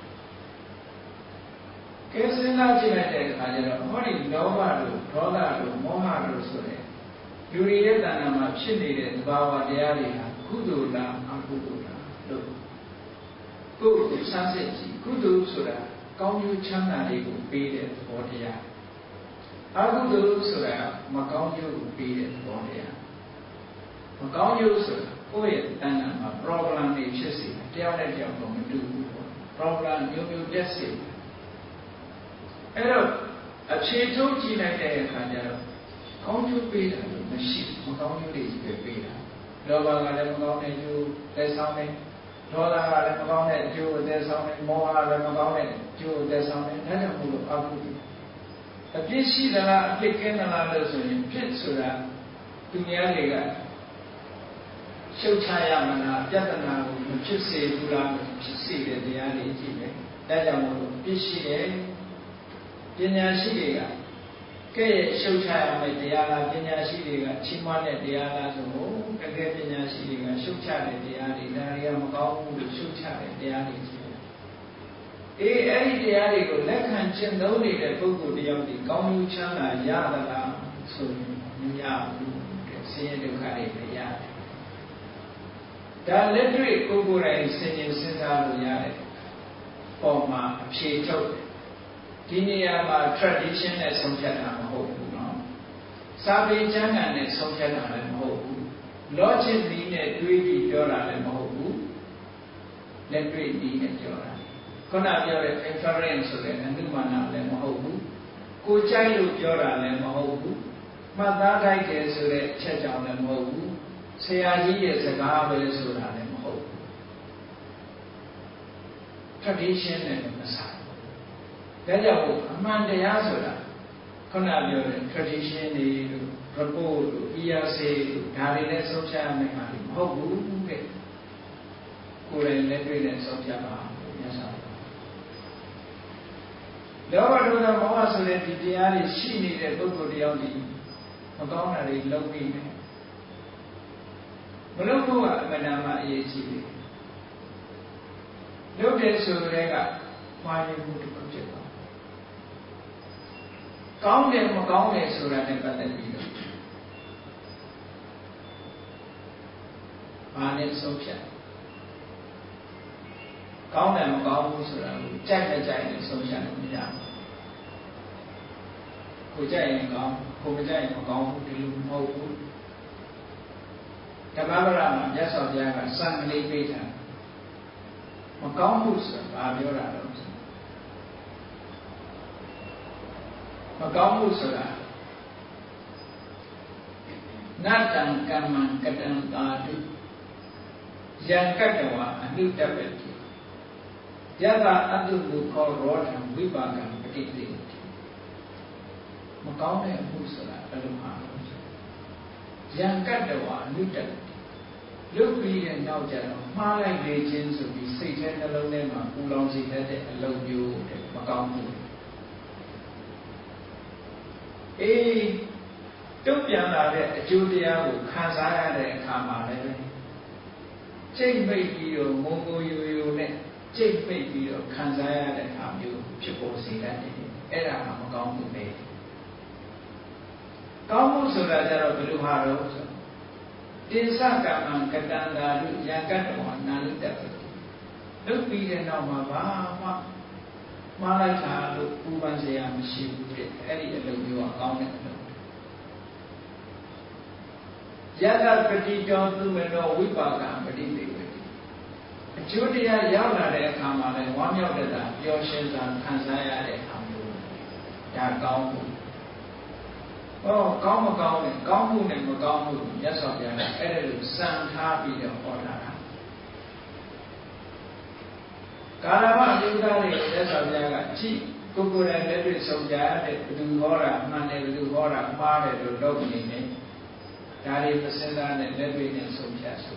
ကဲစဉ်းစားကြည့်လိုက်တဲ့အခါကျတော့ဟောဒီလောဘတို့ဒေါသတို့မောဟတို့ဆိုတဲ့လူတွေရဲ့တဏ္ဍာမှာဖြစ်နေတဲ့သဘာဝတရားတွေဟာကုသိုလ်လားအကုသိုလ်လားလို့ကိုယ်ကိုစမ်းစစ်ကြည့်ကုသိုလ်ဆိုတာကောင်းကျိုးချမ်းသာတွေကိုပေးတဲ့သဘောတရားအကုသိုလ်ဆိုတာမကောင်းကျိုးကိုပေးတဲ့သဘောတရားမကောင်းကျိုးဆိုတာကိုယ့်ရဲ့တဏ္ဍာမှာ problem တွေဖြစ်စေတယ်တယောက်နဲ့တယောက်တော့မတူဘူး problem မျိုးမျိုးပြည့်စေတယ်အဲ့တော့အခြေထုတ်ကြည့်လိုက်တဲ့အခါကျတော့ကောင်းကျိုးပေးတာလို့မရှိမကောင်းကျိုးတွေကြီးပဲပေးတာလောဘကလည်းမကောင်းတဲ့ကျိုးသက်ဆောင်တယ်ဒေါသကလည်းမကောင်းတဲ့ကျိုးသက်ဆောင်တယ်မောဟကလည်းမကောင်းတဲ့ကျိုးသက်ဆောင်တယ်ဒါကြောင့်မို့လို့အကုသိုလ်အပြစ်ရှိသလားအပြစ်ကင်းသလားလို့ဆိုရင်ပြစ်ဆိုတာသူများတွေကရှုတ်ချရမလားပြဿနာကိုမဖြစ်စေဘူးလားဖြစ်စေတဲ့တရားတွေကြည့်မယ်ဒါကြောင့်မို့လို့ပြစ်ရှိတယ်ပညာရှိတွေကကဲ့ရဲ့ရှုတ်ချရမယ့်တရားလားပညာရှိတွေကချီးမွမ်းတဲ့တရားလားဆိုတော့တကယ်ပညာရှိတွေကရှုတ်ချတဲ့တရားတွေဒါတွေကမကောင်းဘူးလို့ရှုတ်ချတဲ့တရားတွေကြီးတယ်အဲ့ဒီတရားတွေကိုလက်ခံကျင့်သုံးနေတဲ့ပုဂ္ဂိုလ်တယောက်ဒီကောင်းကျိုးချမ်းသာရသလားဆိုရင်မရဘူးတဲ့ဆင်းရဲဒုက္ခတွေလည်းရတယ်ဒါလက်တွေ့ကိုယ်ကိုယ်တိုင်စဉ်းကျင်စဉ်းစားလို့ရတယ်ပေါ်မှာအဖြေထုတ်တယ်ဒီနေရာမှာ tradition နဲ့ဆုံးဖြတ်တာမဟုတ်ဘူးเนาะစာပေကျမ်းဂန်နဲ့ဆုံးဖြတ်တာလည်းမဟုတ်ဘူး logic နည်းနဲ့တွေးပြီးပြောတာလည်းမဟုတ်ဘူးလက်တွေ့နည်းနဲ့ပြောတာခုနပြောတဲ့ inference ဆိုတဲ့အနုမာနလည်းမဟုတ်ဘူးကိုကြိုက်လို့ပြောတာလည်းမဟုတ်ဘူးမှတ်သားထိုက်တယ်ဆိုတဲ့အချက်ကြောင့်လည်းမဟုတ်ဘူးဆရာကြီးရဲ့စကားပဲဆိုတာလည်းမဟုတ်ဘူး tradition နဲ့မဆိုင်ဒါကြောင့်အမှန်တရားဆိုတာခုနပြောတဲ့ tradition တွေတို့ report တို့ ERC တို့ဒါတွေနဲ့ဆုံးဖြတ်ရမယ့်ဟာတွေမဟုတ်ဘူးတဲ့ကိုယ်တိုင်လက်တွေ့နဲ့ဆုံးဖြတ်ပါမြတ်စွာဘုရားလောဘဒေါသမောဟဆိုတဲ့ဒီတရားတွေရှိနေတဲ့ပုဂ္ဂိုလ်တယောက်ဒီမကောင်းတာတွေလုပ်ပြီးမယ်မလုပ်ဖို့ကအမှန်တမ်းအရေးကြီးတယ်လုပ်တယ်ဆိုတဲ့ကမှားယွင်းမှုတစ်ခုဖြစ်သွားကောင်းတယ်မကောင်းတယ်ဆိုတာနဲ့ပတ်သက်ပြီးတော့ဘာနဲ့ဆုံးဖြတ်ကောင်းတယ်မကောင်းဘူးဆိုတာကိုကြိုက်မကြိုက်နဲ့ဆုံးဖြတ်လို့မရဘူးကိုကြိုက်ရင်ကောင်းကိုမကြိုက်ရင်မကောင်းဘူးဒီလိုမဟုတ်ဘူးဓမ္မပဒမှာမြတ်စွာဘုရားကစံကလေးပေးတာမကောင်းမှုဆိုတာဘာပြောတာလဲမကောင်းမှုဆိုတာနတ္တံကမ္မံကတံသာတုယံကတ္တဝအနုတ္တပတိယတအတုလူခောရောဓံဝိပါကံပฏิတိမကောင်းတဲ့အမှုဆိုတာဘယ်လိုမှာယံကတ္တဝအနုတ္တပတိလုတ်ပြီးတဲ့နောက်ကျတော့မှားလိုက်လေခြင်းဆိုပြီးစိတ်ထဲနှလုံးထဲမှာပူလောင်စေတဲ့အလုံးမျိုးတဲ့မကောင်းမှုတုတ်ပြန်လာတဲ့အကျိုးတရားကိုခံစားရတဲ့အခါမှာလည်းစိတ်မိတ်ပြီးတော့ငုံငုံယိုယိုနဲ့စိတ်မိတ်ပြီးတော့ခံစားရတဲ့အခါမျိုးဖြစ်ပေါ်စေတတ်တယ်အဲ့ဒါမှမကောင်းဘူးလေကောင်းမှုဆိုတာကြတော့ဘယ်လိုဟာတော့ဆိုတင်္စကမ္မံကတန္တာလူယံကတ္တဝနာလိတ္တပတိလုပ်ပြီးတဲ့နောက်မှာဘာမှမှားလိုက်တာလို့ပူပန်စရာမရှိဘူးတဲ့အဲ့ဒီအလုပ်မျိုးကကောင်းတဲ့အလုပ်ယတပတိတောသူမနောဝိပါကံပတိပေဝတိအကျိုးတရားရောက်လာတဲ့အခါမှာလည်းဝမ်းမြောက်တဲ့တာပျော်ရွှင်စွာခံစားရတဲ့အခါမျိုးဒါကောင်းမှုကောင်းမကောင်းနဲ့ကောင်းမှုနဲ့မကောင်းမှုမြတ်စွာဘုရားကအဲ့ဒါလိုစံထားပြီးတော့ဟောတာကာလမအယုဒ္ဓတွေမြတ်စွာဘုရားကကြည့်ကိုယ်ကိုယ်တိုင်လက်တွေ့ဆုံးကြတဲ့ဘယ်သူဟောတာမှန်တယ်ဘယ်သူဟောတာမှားတယ်လို့လုပ်နေတယ်ဒါတွေမစင်စားနဲ့လက်တွေ့နဲ့ဆုံးဖြတ်ဆို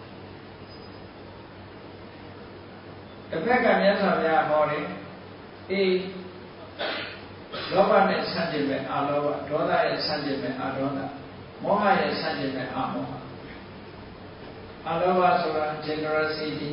တစ်ဖက်ကမြတ်စွာဘုရားဟောတယ်အေးလောဘနဲ့ဆန့်ကျင်မဲ့အလောဘဒေါသရဲ့ဆန့်ကျင်မဲ့အဒေါသမောဟရဲ့ဆန့်ကျင်မဲ့အမောဟအလောဘဆိုတာ generosity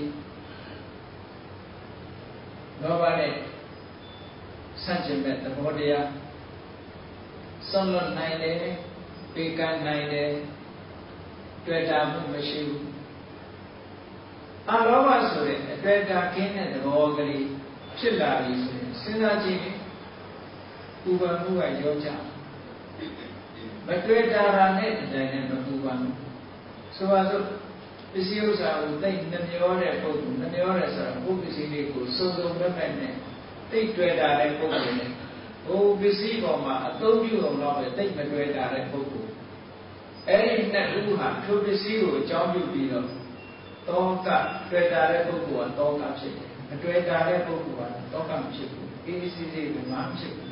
လောဘနဲ့ဆန့်ကျင်မဲ့သဘောတရားဆွလွတ်နိုင်တယ်ပေးကမ်းနိုင်တယ်တွေ့တာမှုမရှိဘူးအလောဘဆိုတဲ့အတွေ့အတာခင်းတဲ့သဘောကလေးဖြစ်လာပြီဆိုရင်စဉ်းစားကြည့်ပူပန်မှုကရောကြမတွေ့တာနဲ့အတိုင်းနဲ့မပူပန်ဘူးဆိုပါစို့ပစ္စည်းဥစ္စာကိုသိနှမျောတဲ့ပုဂ္ဂိုလ်နှမျောတယ်ဆိုတာဘုပစ္စည်းလေးကိုစုံစုံမဲ့မဲ့နဲ့သိတွေ့တာတဲ့ပုဂ္ဂိုလ်နဲ့ဟိုပစ္စည်းပေါ်မှာအသုံးပြုအောင်တော့ပဲသိမတွေ့တာတဲ့ပုဂ္ဂိုလ်အဲ့ဒီနှစ်ခုဟာထိုပစ္စည်းကိုအကြောင်းပြုပြီးတော့တောကတွေ့တာတဲ့ပုဂ္ဂိုလ်ကတောကဖြစ်တယ်မတွေ့တာတဲ့ပုဂ္ဂိုလ်ကတောကမဖြစ်ဘူးအေးစီစီကမှမဖြစ်ဘူး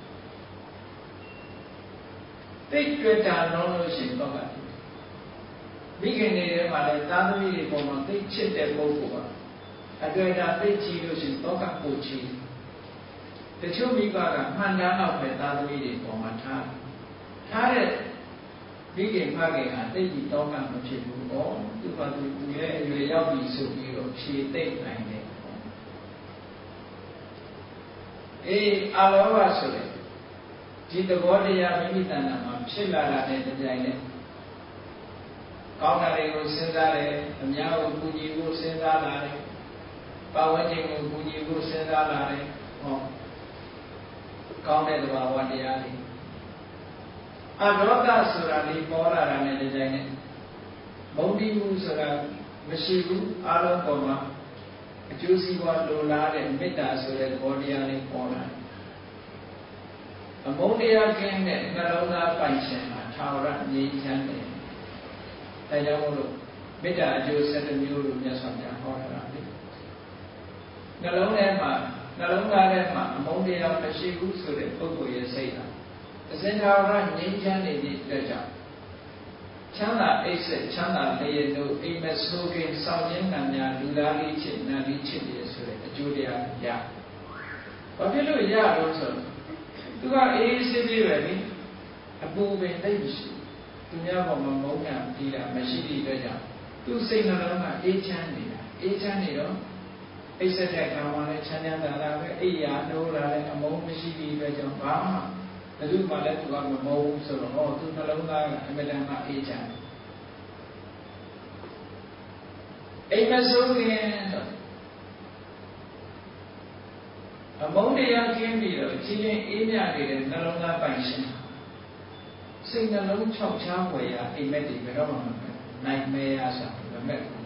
သိတွေ့တာလုံးလို့ရှိရင်တော့မိခင်တွေထဲမှာလည်းသားသမီးတွေပေါ်မှာသိချစ်တဲ့ပုဂ္ဂိုလ်ကအတွေ့အတာသိချီလို့ရှိရင်တော့ကပိုချီတချို့မိဘကမှန်တမ်းတော့ပဲသားသမီးတွေပေါ်မှာထားတဲ့မိခင်ဖခင်ဟာသိပြီးတော့ကမဖြစ်ဘူး။သူကသူရဲ့အရွယ်ရောက်ပြီဆိုပြီးတော့ဖြေသိမ့်နိုင်တယ်။အေးအလောဘဆိုတဲ့ဒီသဘောတရားမိမိတဏ္ဍာမှာဖြစ်လာတဲ့တရားနဲ့ကောင်းတာတွေကိုစဉ်းစားတယ်အများကိုကူညီဖို့စဉ်းစားလာတယ်ပတ်ဝန်းကျင်ကိုကူညီဖို့စဉ်းစားလာတယ်ကောင်းတဲ့သဘာဝတရားတွေအရောဂဆိုတာလေးပေါ်လာတာနဲ့တရားနဲ့မုန်းတိမှုဆိုတာမရှိဘူးအလုံးပေါ်မှာအကျိုးစီးပွားလိုလားတဲ့မေတ္တာဆိုတဲ့ဘောတရားလေးပေါ်လာတယ်အမုန်းတရားကင်းတဲ့နှလုံးသားပိုင်ရှင်မှာထာဝရငြိမ်းချမ်းတယ်ဒါကြောင့်မို့လို့မေတ္တာအကျိုး7မျိုးလို့မြတ်စွာဘုရားဟောတာလေနှလုံးသားထဲမှာအမုန်းတရားမရှိဘူးဆိုတဲ့ပုဂ္ဂိုလ်ရဲ့စိတ်ဟာအစဉ်ထာဝရငြိမ်းချမ်းနေတဲ့အတွက်ကြောင့်ချမ်းသာအိပ်စက်ချမ်းသာလျက်တို့အိမ်မဆိုးကင်းစောင့်ခြင်းကံများလူသားလေးချစ်နာလေးချစ်ရဆိုတဲ့အကျိုးတရားရဘာဖြစ်လို့ရလို့ဆိုသူကအေးဆေးပြေးပဲလေအပူပင်သိမရှိသူများပေါ်မှာမုန်းတာတီးတာမရှိတဲ့အတွက်ကြောင့်သူစိတ်နှလုံးကအေးချမ်းနေတာအေးချမ်းနေတော့အိပ်စက်တဲ့ကံမှာလည်းချမ်းသာတာပဲအိယာနိုးလာတဲ့အမုန်းမရှိတဲ့အတွက်ကြောင့်ဘာမှဘယ်သူမှလည်းသူကမမုန်းဘူးဆိုတော့သူနှလုံးသားကအမြဲတမ်းအေးချမ်းအိမ်မဆိုးခင်အမုန်းတရားကင်းပြီးတော့ကြီးရင်အေးမြနေတဲ့နှလုံးသားပိုင်ရှင်စိတ်နှလုံးချောက်ချားွယ်ရအိမ်မက်တွေဘယ်တော့မှနိုင်မဲရဆိုတာမမဲ့ဘူး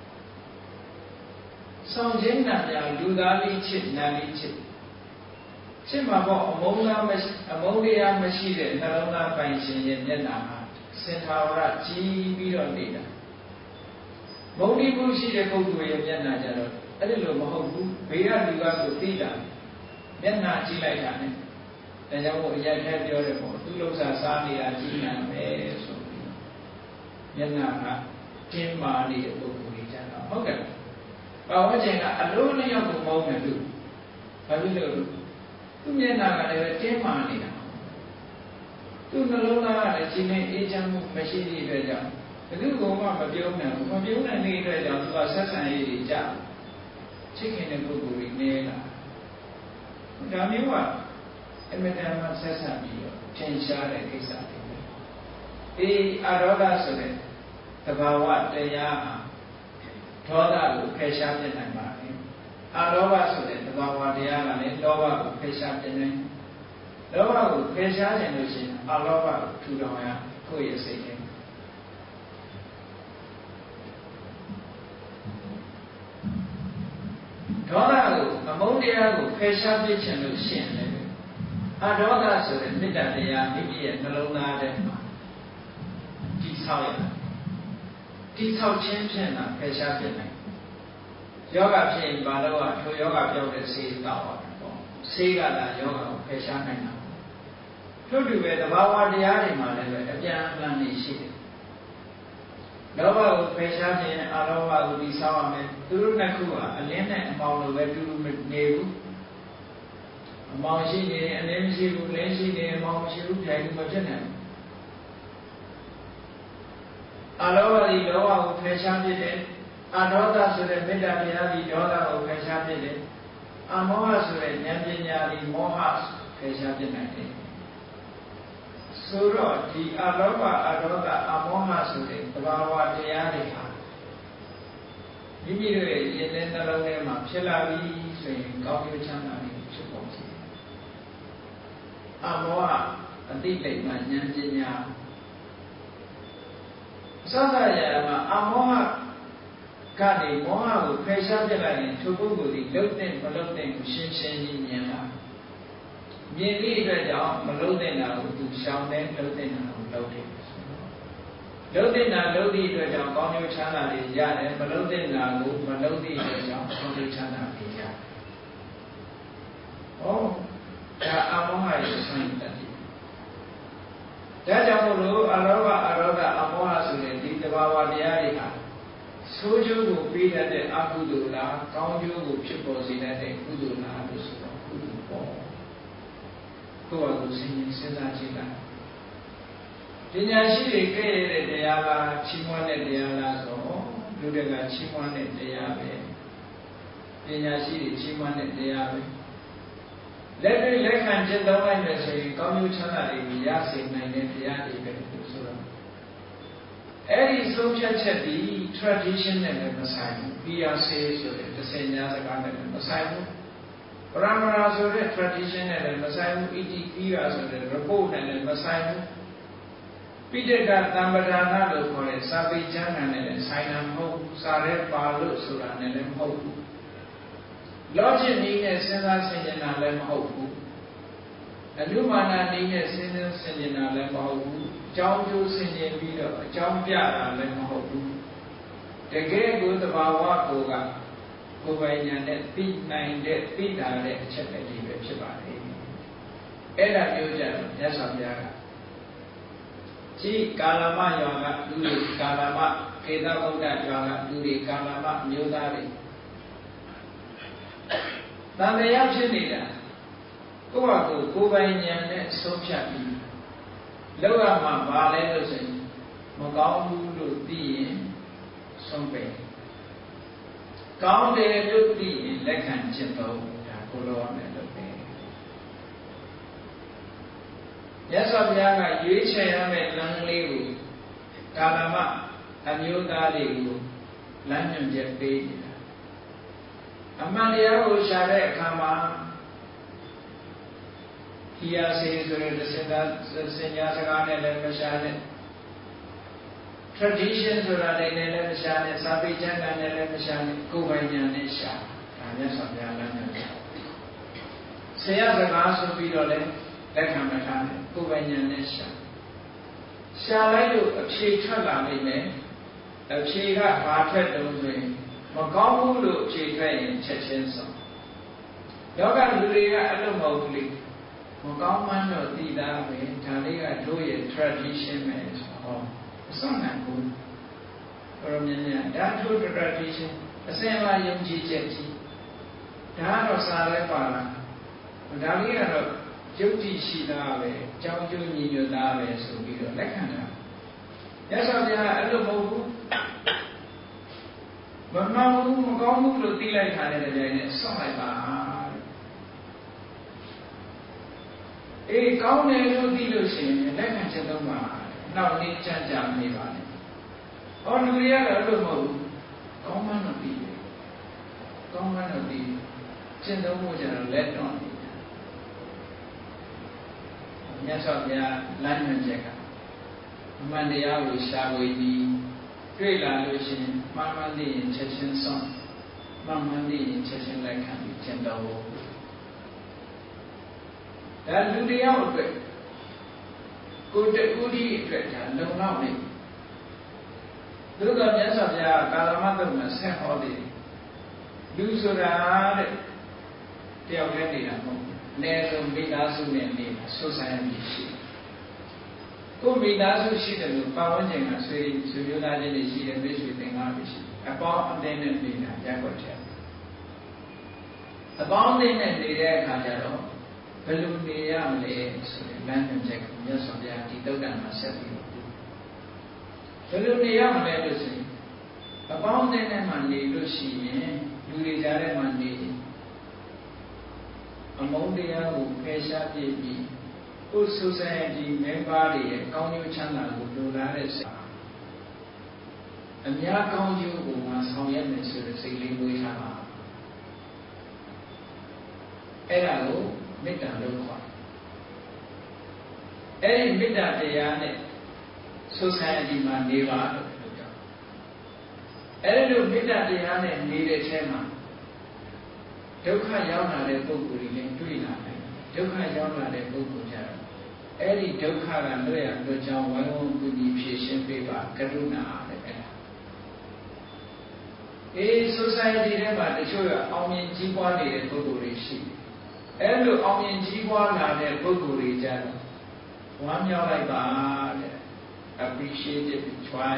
ဆောင်ခြင်းနာများလူသားလေးချစ်နာလေးချစ်မှာပေါ့အမုန်းတရားမရှိတဲ့နှလုံးသားပိုင်ရှင်ရဲ့မျက်နှာမှာစင်ထာဝရကြီးပြီးတော့နေတာမုန်းတိမှုရှိတဲ့ပုဂ္ဂိုလ်ရဲ့မျက်နှာကြတော့အဲ့ဒီလိုမဟုတ်ဘူးဘေးကလူကကိုသိတာမျက်နှာကြည့်လိုက်တာနဲ့ဒါကြောင့်မို့အရက်ထဲပြောတယ်ပေါ့သူ့လုံးစားစားနေတာကြည့်နိုင်မယ်ဆိုပြီးမျက်နှာကတင်းမာနေတဲ့ပုဂ္ဂိုလ်ကြီးကြတော့ဟုတ်ကဲ့ဘာဝကျင်ကအလုံးနှစ်ယောက်ကိုမုန်းတယ်သူဘာဖြစ်လို့သူမျက်နှာကလည်းတင်းမာနေတာသူသူ့နှလုံးသားကလည်းရှင်နေအေးချမ်းမှုမရှိသည့်အတွက်ကြောင့်ဘယ်သူကမှမပြုံးနိုင်ဘူးမပြုံးနိုင်တဲ့အတွက်ကြောင့်သူကဆက်ဆံရေးတွေကြာချစ်ခင်တဲ့ပုဂ္ဂိုလ်တွေနေလာဒါမျိုးကအမြဲတမ်းဆက်ဆံပြီးတော့ထင်ရှားတဲ့ကိစ္စတွေဒီအရောဂဆိုတဲ့သဘာဝတရားဟာဒေါသကိုဖယ်ရှားပြနိုင်ပါတယ်အလောဘဆိုတဲ့သဘာဝတရားကလည်းလောဘကိုဖယ်ရှားပြနိုင်လောဘကိုဖယ်ရှားခြင်းလို့ရှိရင်အလောဘကိုထူထောင်ရကိုယ့်ရဲ့စိတ်ထဲဒေါသကိုအမုန်းတရားကိုဖယ်ရှားပြခြင်းလို့ရှိရင်လည်းအဒေါသဆိုတဲ့မေတ္တာတရားမိမိရဲ့နှလုံးသားထဲမှာတိဆောက်ရတိဆောက်ခြင်းဖြင့်သာဖယ်ရှားပြနိုင်ယောဂဖြစ်ရင်ဘာလို့ထိုယောဂပြောက်တဲ့ဆေးတောက်ရမှာပေါ့ဆေးကသာယောဂကိုဖယ်ရှားနိုင်တာထို့တူပဲသဘာဝတရားတွေမှာလည်းပဲအပြန်အလှန်နေရှိတယ်လောဘကိုဖယ်ရှားခြင်းအလောဘကိုတိဆောက်ရမယ်သူတို့နှစ်ခုကအလင်းနဲ့အမောင်လိုပဲတူတူမနေဘူးအမောင်ရှိနေအလင်းမရှိဘူးလင်းရှိနေအမောင်မရှိဘူးပြိုင်ဘူးမဖြစ်နိုင်ဘူးအလောဘဒီလောဘကိုဖယ်ရှားပြတယ်အဒေါသဆိုတဲ့မေတ္တာတရားဒီဒေါသကိုဖယ်ရှားပြတယ်အမောဟဆိုတဲ့ဉာဏ်ပညာဒီမောဟဖယ်ရှားပြနိုင်တယ်ဆိုတော့ဒီအလောဘအဒေါသအမောဟဆိုတဲ့သဘာဝတရားတွေဟာမိမိတို့ရဲ့ယဉ်တဲ့နှလုံးထဲမှာဖြစ်လာပြီဆိုရင်ကောင်းကျိုးချမ်းသာတွေဖြစ်ပေါ်စေအမောဟအတိတ်မှာဉာဏ်ပညာအစစရရမှာအမောဟကနေမောဟကိုဖယ်ရှားပြလိုက်ရင်ထိုပုဂ္ဂိုလ်ဒီလှုပ်တဲ့မလှုပ်တဲ့ကိုရှင်းရှင်းကြီးမြင်လာမြင်ပြီးအတွက်ကြောင့်မလှုပ်တဲ့တာကိုသူရှောင်တဲ့လှုပ်တဲ့တာကိုလှုပ်တယ်လှုပ်တဲ့တာလှုပ်သည့်အတွက်ကြောင့်ကောင်းကျိုးချမ်းသာတွေရတယ်မလှုပ်တဲ့တာကိုမလှုပ်သည့်အတွက်ကြောင့်ကောင်းကျိုးချမ်းသာတွေရတယ်။ဩဒါအမောဟရဲ့ဆိုင်တတ်တယ်။ဒါကြောင့်မို့လို့အလောဘအရောဂအမောဟဆိုတဲ့ဒီသဘာဝတရားတွေဟာဆိုးကျိုးကိုပေးတတ်တဲ့အကုသိုလ်လားကောင်းကျိုးကိုဖြစ်ပေါ်စေတတ်တဲ့ကုသိုလ်လားလို့ဆိုတော့ကုသိုလ်ပေါ့ကိုယ့်အကူစဉ်းစားကြည့်လိုက်ပညာရှိတွေကဲ့ရဲ့တဲ့တရားလားချီးမွမ်းတဲ့တရားလားဆိုလူတွေကချီးမွမ်းတဲ့တရားပဲပညာရှိတွေချီးမွမ်းတဲ့တရားပဲလက်တွေ့လက်ခံကျင့်သုံးလိုက်မယ်ဆိုရင်ကောင်းကျိုးချမ်းသာတွေရစေနိုင်တဲ့တရားတွေပဲလို့ဆိုတော့အဲ့ဒီဆုံးဖြတ်ချက်ဒီ tradition နဲ့လည်းမဆိုင်ဘူး PRC ဆိုတဲ့သင်ညာစကားနဲ့လည်းမဆိုင်ဘူးပရမရာဆိုတဲ့ tradition နဲ့လည်းမဆိုင်ဘူး ETPR ဆိုတဲ့ report နဲ့လည်းမဆိုင်ဘူးပိဋကသံပဒါနလို့ခေါ်တဲ့စာပေကျမ်းဂန်နဲ့လည်းဆိုင်တာမဟုတ်ဘူးစာရဲပါလို့ဆိုတာနဲ့လည်းမဟုတ်ဘူး logic နည်းနဲ့စဉ်းစားဆင်ခြင်တာလည်းမဟုတ်ဘူးအနုမာနနည်းနဲ့စဉ်းစားဆင်ခြင်တာလည်းမဟုတ်ဘူးအကြောင်းကျိုးဆင်ခြင်ပြီးတော့အကြောင်းပြတာလည်းမဟုတ်ဘူးတကယ်ကိုသဘာဝကိုယ်ကကိုယ်ပိုင်ဉာဏ်နဲ့သိနိုင်တဲ့သိတာတဲ့အချက်ပဲဒီပဲဖြစ်ပါလေအဲ့ဒါမျိုးကြတော့မြတ်စွာဘုရားကကြည်ကာလမရွာကလူတွေကာလမကေသဗုဒ္ဓရွာကလူတွေကာလမမျိုးသားတွေတန်တရားဖြစ်နေတာကိုယ့်ဟာကိုယ်ကိုယ်ပိုင်ဉာဏ်နဲ့ဆုံးဖြတ်ပြီးလောက်ရမှာပါလဲလို့ဆိုရင်မကောင်းဘူးလို့သိရင်ဆုံးပယ်ကောင်းတယ်လို့သိရင်လက်ခံကျင့်သုံးဒါကိုလိုရမယ်လို့ပဲမြတ်စွာဘုရားကရွေးချယ်ရမယ့်လမ်းလေးကိုကာလမအမျိုးသားတွေကိုလမ်းညွှန်ချက်ပေးနေတာအမှန်တရားကိုရှာတဲ့အခါမှာPRC ဆိုတဲ့စင်ညာစကားနဲ့လည်းမရှာနဲ့ tradition ဆိုတာလည်းမရှာနဲ့စာပေကျမ်းဂန်နဲ့လည်းမရှာနဲ့ကိုယ်ပိုင်ဉာဏ်နဲ့ရှာဒါမြတ်စွာဘုရားလမ်းညွှန်တယ်ဆရာစကားဆိုပြီးတော့လည်းလက်ခံမထားနဲ့ကိုယ်ပိုင်ဉာဏ်နဲ့ရှာလိုက်လို့အဖြေထွက်လာနိုင်မယ်အဖြေကဘာထွက်တုံးဆိုရင်မကောင်းဘူးလို့ဖြေထွက်ရင်ချက်ချင်းဆုံးယောဂလူတွေကအဲ့လိုမဟုတ်ဘူးလေမကောင်းမှန်းတော့သိတာပဲဒါလေးကတို့ရဲ့ tradition ပဲဆိုဟောအစွမ်းနိုင်ဘူးဘုရားမြတ်ဒါတို့ tradition အစင်လာယုံကြည်ချက်ကြီးဒါကတော့စာရဲပါလားဒါလေးကတော့ယုတ်တိရှိတာပဲကြောင်းကျိုးညီညွတ်တာပဲဆိုပြီးတော့လက်ခံတာမြတ်စွာဘုရားအဲ့လိုမဟုတ်ဘူးမမှန်ဘူးမကောင်းဘူးလို့သိလိုက်တာတဲ့ကြိုင်နဲ့ဆောက်လိုက်ပါအေးကောင်းတယ်လို့သိလို့ရှိရင်လက်ခံချက်တော့မှာနောက်နေ့ကြကြနေပါနဲ့ဟောလူတွေကတော့အဲ့လိုမဟုတ်ဘူးကောင်းမှန်းတော့သိတယ်ကောင်းမှန်းတော့သိကျင့်သုံးဖို့ကျတော့လက်တော့နေတာမြတ်စွာဘုရားလမ်းညွှန်ချက်ကအမှန်တရားကိုရှာဝေပြီးတွေ့လာလို့ရှိရင်မှန်မှန်သိရင်ချက်ချင်းဆုံးမှန်မှန်သိရင်ချက်ချင်းလက်ခံပြီးကျင့်သုံးဖို့ဒါလူတယောက်အတွက်ကိုယ်တူဒီအတွက်ဒါလုံလောက်နေသို့တော်မြတ်စွာဘုရားကာလမတုံမှာဆက်ဟောတယ်လူဆိုတာတဲ့တယောက်တည်းနေတာမဟုတ်ဘူးအနည်းဆုံးမိသားစုနဲ့နေတာဆွဆိုင်ရည်ရှိကိုယ်မိသားစုရှိတယ်လို့ပတ်ဝန်းကျင်ကဆွေမျိုးသားချင်းတွေရှိတယ်မိတ်ဆွေသင်္ကားတွေရှိအပေါင်းအသင်းနဲ့နေတာရက်ွက်တယ်အပေါင်းအသင်းနဲ့နေတဲ့အခါကျတော့ဘယ်လိုနေရမလဲဆိုတဲ့လမ်းညွှန်ချက်ကိုမြတ်စွာဘုရားဒီတုတ်တန်မှာဆက်ပြီးတော့ဘယ်လိုနေရမလဲလို့ဆိုရင်အပေါင်းအသင်းနဲ့မှနေလို့ရှိရင်လူတွေကြားထဲမှာနေအမုန်းတရားကိုဖယ်ရှားပြပြီးကိုယ် society member တွေရဲ့ကောင်းကျိုးချမ်းသာကိုလိုလားတဲ့စိတ်အများကောင်းကျိုးကိုမှဆောင်ရွက်မယ်ဆိုတဲ့စိတ်လေးမွေးထားတာအဲ့ဒါကိုမေတ္တာလို့ခေါ်တယ်အဲ့ဒီမေတ္တာတရားနဲ့ society မှာနေပါလို့ပြောတယ်အဲ့ဒီလိုမေတ္တာတရားနဲ့နေတဲ့အချိန်မှာဒုက္ခရောက်လာတဲ့ပုဂ္ဂိုလ်တွေလည်းတွေ့လာတယ်ဒုက္ခရောက်လာတဲ့ပုဂ္ဂိုလ်ကြတော့အဲ့ဒီဒုက္ခကလွတ်ရလွတ်ကြောင်းဝိုင်းဝန်းကူညီဖြေရှင်းပေးပါကရုဏာတဲ့အဲ့ဒါsociety ထဲမှာတချို့ကအောင်မြင်ကြီးပွားနေတဲ့ပုဂ္ဂိုလ်တွေရှိတယ်အဲ့လိုအောင်မြင်ကြီးပွားလာတဲ့ပုဂ္ဂိုလ်တွေကြတော့ဝမ်းမြောက်လိုက်ပါတဲ့ appreciate it try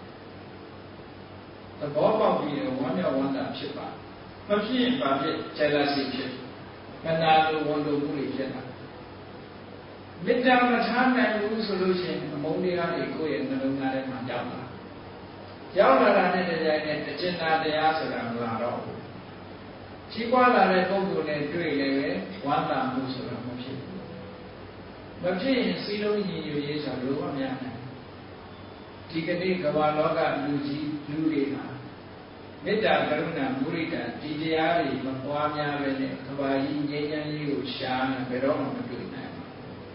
သဘောပေါက်ပြီးတော့ဝမ်းမြောက်ဝမ်းသာဖြစ်ပါမဖြစ်ရင်ဘာဖြစ် jealousy ဖြစ်မနာလိုဝန်လိုမှုတွေဖြစ်တာမေတ္တာမထားနိုင်ဘူးဆိုလို့ရှိရင်အမုန်းတရားတွေကိုယ့်ရဲ့နှလုံးသားထဲမှာရောက်လာတာနဲ့တရားနဲ့တကျဉ်းသားတရားဆိုတာမလာတော့ဘူးကြီးပွားလာတဲ့ပုဂ္ဂိုလ်နဲ့တွေ့လည်းပဲဝမ်းသာမှုဆိုတာမဖြစ်ဘူးမဖြစ်ရင်စီလုံးညီညွတ်ရေးဆိုတာလိုမများနိုင်ဒီကနေ့ကမ္ဘာလောကလူတွေဟာမေတ္တာကရုဏာမုဒိတာဒီတရားတွေမပွားများပဲနဲ့ကမ္ဘာကြီးငြိမ်းချမ်းရေးကိုရှားနေဘယ်တော့မှမတွေ့နိုင်ဘူး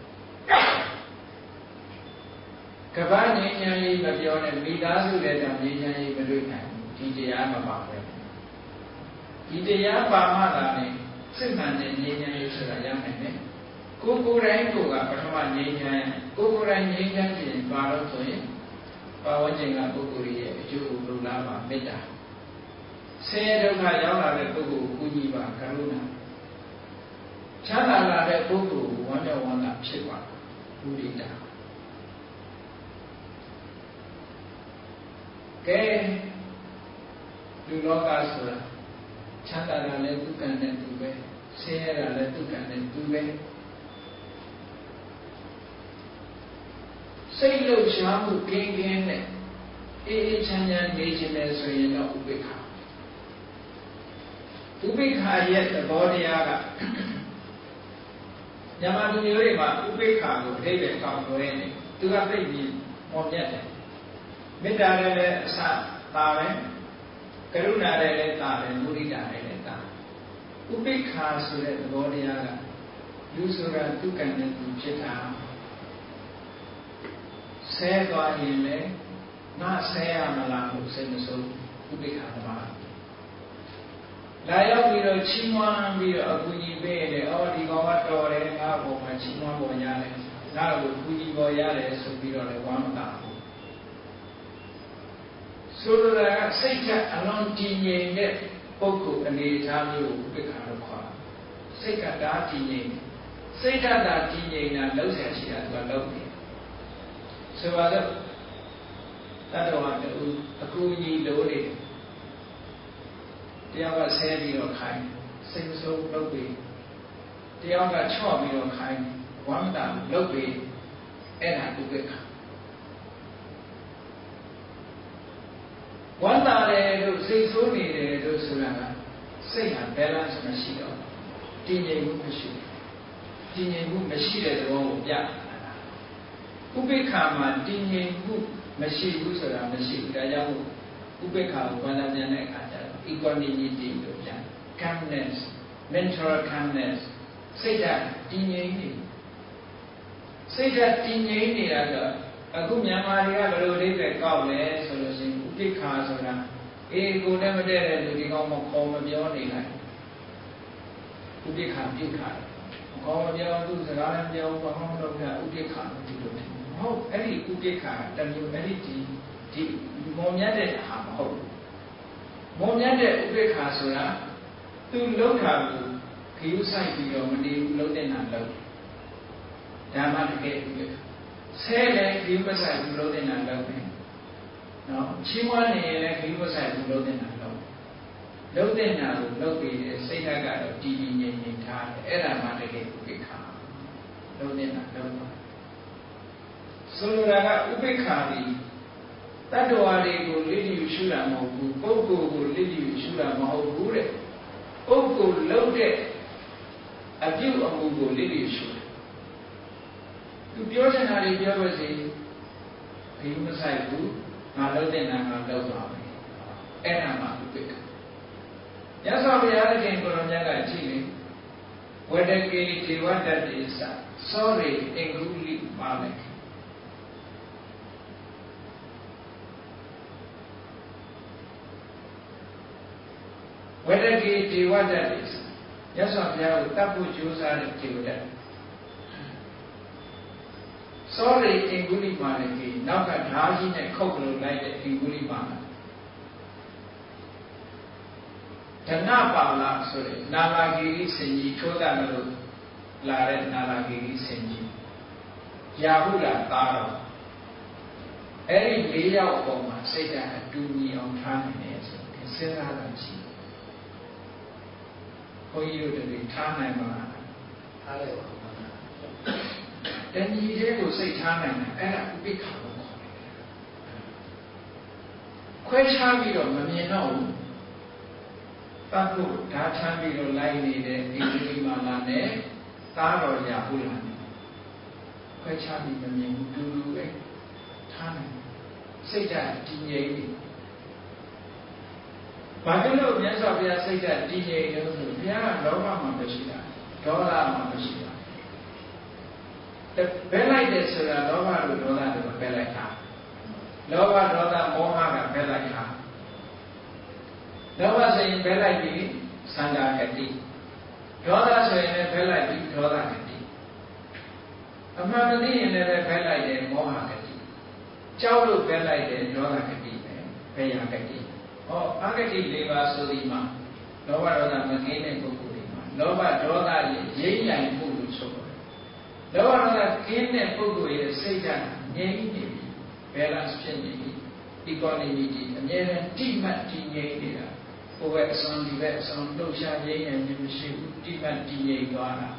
ကမ္ဘာငြိမ်းချမ်းရေးမပြောနဲ့မိသားစုတဲ့တောင်ငြိမ်းချမ်းရေးမတွေ့နိုင်ဘူးဒီတရားမပါပဲဒီတရားပါမှသာနဲ့စစ်မှန်တဲ့ငြိမ်းချမ်းရေးဆိုတာရနိုင်တယ်ကိုယ်ကိုယ်တိုင်းကိုကပထမငြိမ်းချမ်းကိုယ်ကိုယ်တိုင်းငြိမ်းချမ်းခြင်းပါလို့ဆိုရင်ပါဝဉ္ဇဉ်ကပုဂ္ဂိုလ်ရဲ့အကျိုးကိုလိုလားပါမေတ္တာဆင်းရဲဒုက္ခရောက်လာတဲ့ပုဂ္ဂိုလ်ကိုကူညီပါကရုဏာချမ်းသာလာတဲ့ပုဂ္ဂိုလ်ကိုဝမ်းမြောက်ဝမ်းသာဖြစ်ပါမုဒိတာကဲလူလောကဆိုတာချမ်းသာတာလည်းဒုက္ခနဲ့တူပဲဆင်းရဲတာလည်းဒုက္ခနဲ့တူပဲစိတ်လှုပ်ရှားမှုကင်းကင်းနဲ့အေးအေးချမ်းချမ်းနေခြင်းနဲ့ဆိုရင်တော့ဥပေက္ခရဲ့သဘောတရားကမြန်မာလူမျိုးတွေမှာဥပေက္ခကိုအဓိပ္ပာယ်ကောင်းလွဲနေသူကသိပြီးမော်မြတ်တယ်မေတ္တာလည်းအစသာပဲကရုဏာလည်းသာတယ်မုဒိတာလည်းသာဥပေက္ခဆိုတဲ့သဘောတရားကလူဆိုတာဒုက္ခနဲ့သူဖြစ်တာဆဲသွားရင်လည်းငါဆဲရမလားလို့စိတ်မဆိုးဥပေက္ခသမားလာရောက်ပြီးတော့ချီးမွမ်းပြီးတော့အကူကြီးပေးတယ်အော်ဒီကောင်ကတော်တယ်ငါ့ဘုံမှာချီးမွမ်းပေါ်ရတယ်ငါ့ကိုကူကြီးပေါ်ရတယ်ဆိုပြီးတော့လည်းဝမ်းမသာဘူးဆိုလိုတာကစိတ်ဓာတ်အလွန်တည်ငြိမ်တဲ့ပုဂ္ဂိုလ်အနေအထားမျိုးကိုဥပေက္ခလို့ခေါ်တာစိတ်ကဒါတည်ငြိမ်စိတ်ဓာတ်သာတည်ငြိမ်တာလောက်ဆရာရှိတာသူကလောက်တယ်ဆိုပါတော့တတ္တဝါတူအကူကြီးလိုနေတယ်တရားကဆဲပြီးတော့ခိုင်းစိတ်မဆိုးလုပ်ပြီးတရားကချော့ပြီးတော့ခိုင်းဝမ်းသာလုပ်ပြီးအဲ့ဒါဥပေက္ခဝမ်းသာတယ်လို့စိတ်ဆိုးနေတယ်လို့ဆိုတာကစိတ်ဟာ balance မရှိတော့တည်ငြိမ်မှုမရှိတည်ငြိမ်မှုမရှိတဲ့သဘောကိုပြဥပေက္ခမှာတည်ငြိမ်မှုမရှိဘူးဆိုတာမရှိဘူးဒါကြောင့်ဥပေက္ခကိုဘာသာပြန်တဲ့အခါကျတော့ equanimity လို့ပြန် calmness mental calmness စိတ်ဓာတ်တည်ငြိမ်နေစိတ်ဓာတ်တည်ငြိမ်နေတာကအခုမြန်မာတွေကဘယ်လိုလေးပဲကောက်လဲဆိုလို့ရှိရင်ဥပိ္ပခာဆိုတာကိုယ်နဲ့မတည့်တဲ့လူဒီကောင်မခေါ်မပြောနေလိုက်ဥပိ္ပခာပြုခါခေါ်မပြောသူစကားလည်းပြောဘာမှမလုပ်တာဥပိ္ပခာဒီလိုဖြစ်ဟုတ်အဲ့ဒီဥပိ္ပခာတမျိုးအဲ့ဒီမုံမြတ်တဲ့ဟာမဟုတ်မုံမြတ်တဲ့ဥပိ္ပခာဆိုတာသူလောက်တာကိုခရုဆိုင်ပြီးတော့မနေဘူးလုံးတဲ့နာလုံးဓမ္မတကယ်ဥပိ္ပခာဆဲလည်းခရုမဆိုင်ဘူးလုံးတဲ့နာလုံးပဲနော်ချီးမွမ်းနေရင်လည်းခရုမဆိုင်ဘူးလုံးတဲ့နာလုံးလုံးတဲ့နာကိုလုံးပြီးစိတ်ဓာတ်ကတော့တည်တည်ငြိမ်ငြိမ်ထားတယ်အဲ့ဒါမှတကယ်ဥပိ္ပခာလုံးတဲ့နာလုံးပါဆိုလိုတာကဥပိ္ပခာဒီတတ္တဝါတွေကိုလိလိရှုတာမဟုတ်ဘူးပုဂ္ဂိုလ်ကိုလိလိရှုတာမဟုတ်ဘူးတဲ့ပုဂ္ဂိုလ်လုံးတဲ့အပြုအမူကိုလိလိရှုတယ်သူပြောချင်တာတွေပြောပါစေဒီမဆိုင်ဘူးငါလုံးတဲ့နာငါလုံးပါမယ်အဲ့ဒါမှဥပိ္ပခာရသော်ဘုရားခင်ကိုရောမြတ်ကကြည့်လေဝတ္တကေဒေဝတ္တတိသသောရိအင်္ဂုလိပါလေဝတ္တကေဒေဝတ္တတိရသော်ဘုရားကိုတတ်ဖို့ကြိုးစားတဲ့ဒေဝတ္တသောရိအင်္ဂုလိမာလေကြီးနောက်ကဓာကြီးနဲ့ခုတ်လို့လိုက်တဲ့အင်္ဂုလိမာလဓနပါဠဆိုတဲ့နာလာဂီရိဆင်ကြီးထိုးတယ်လို့လာတဲ့နာလာဂီရိဆင်ကြီးရာဟုလာသားတော်အဲ့ဒီ၄ယောက်အပေါ်မှာစိတ်ဓာတ်အတူညီအောင်ထားနိုင်တယ်ဆိုရင်စဉ်းစားတာရှိဘုန်းကြီးတို့တွေထားနိုင်မှာထားလိုက်ပါတဏှီတဲ့ကိုစိတ်ထားနိုင်တယ်အဲ့ဒါဥပိ္ပခာလို့ခေါ်တယ်ခွဲခြားပြီးတော့မမြင်တော့ဘူးတတ်ဖို့ဓာချမ်းပြီးတော့လိုက်နေတဲ့အင်္ဂလိပ်မာလာနဲ့သားတော်ရာဟုလာနဲ့ခွဲခြားပြီးမမြင်ဘူးတူတူပဲထားနိုင်စိတ်ဓာတ်တည်ငြိမ်နေဘာဖြစ်လို့မြတ်စွာဘုရားစိတ်ဓာတ်တည်ငြိမ်လို့ဆိုဘုရားကလောဘမှာမရှိတာဒေါသမှာမရှိတာဘယ်လိုက်တယ်ဆိုတာလောဘတို့ဒေါသတို့ပဲလိုက်တာလောဘဒေါသမောဟကပဲလိုက်တာလောဘဆိုရင်ဘယ်လိုက်ပြီးသံဃာဂတိဒေါသဆိုရင်လည်းဘယ်လိုက်ပြီးဒေါသဂတိအမှန်မသိရင်လည်းဘယ်လိုက်တယ်မောဟဂတိကြောက်လို့ဘယ်လိုက်တယ်ဒေါသဂတိပဲဘယ်ရာဂတိဟောအဂတိ၄ပါးဆိုဒီမှာလောဘဒေါသမကင်းတဲ့ပုဂ္ဂိုလ်တွေမှာလောဘဒေါသရဲ့ရိမ့်ရိုင်မှုလို့ဆိုပါတယ်လောဘဒေါသကင်းတဲ့ပုဂ္ဂိုလ်ရဲ့စိတ်ဓာတ်ငြိမ်နေပြီ balance ဖြစ်နေပြီ equanimity အမြဲတမ်းတိမှတ်တည်ငြိမ်နေတာဟိုဘက်အစွန်ဒီဘက်အစွန်လှုပ်ရှားရင်းရခြင်းမရှိဘူးတိမှတ်တည်ငြိမ်သွားတာ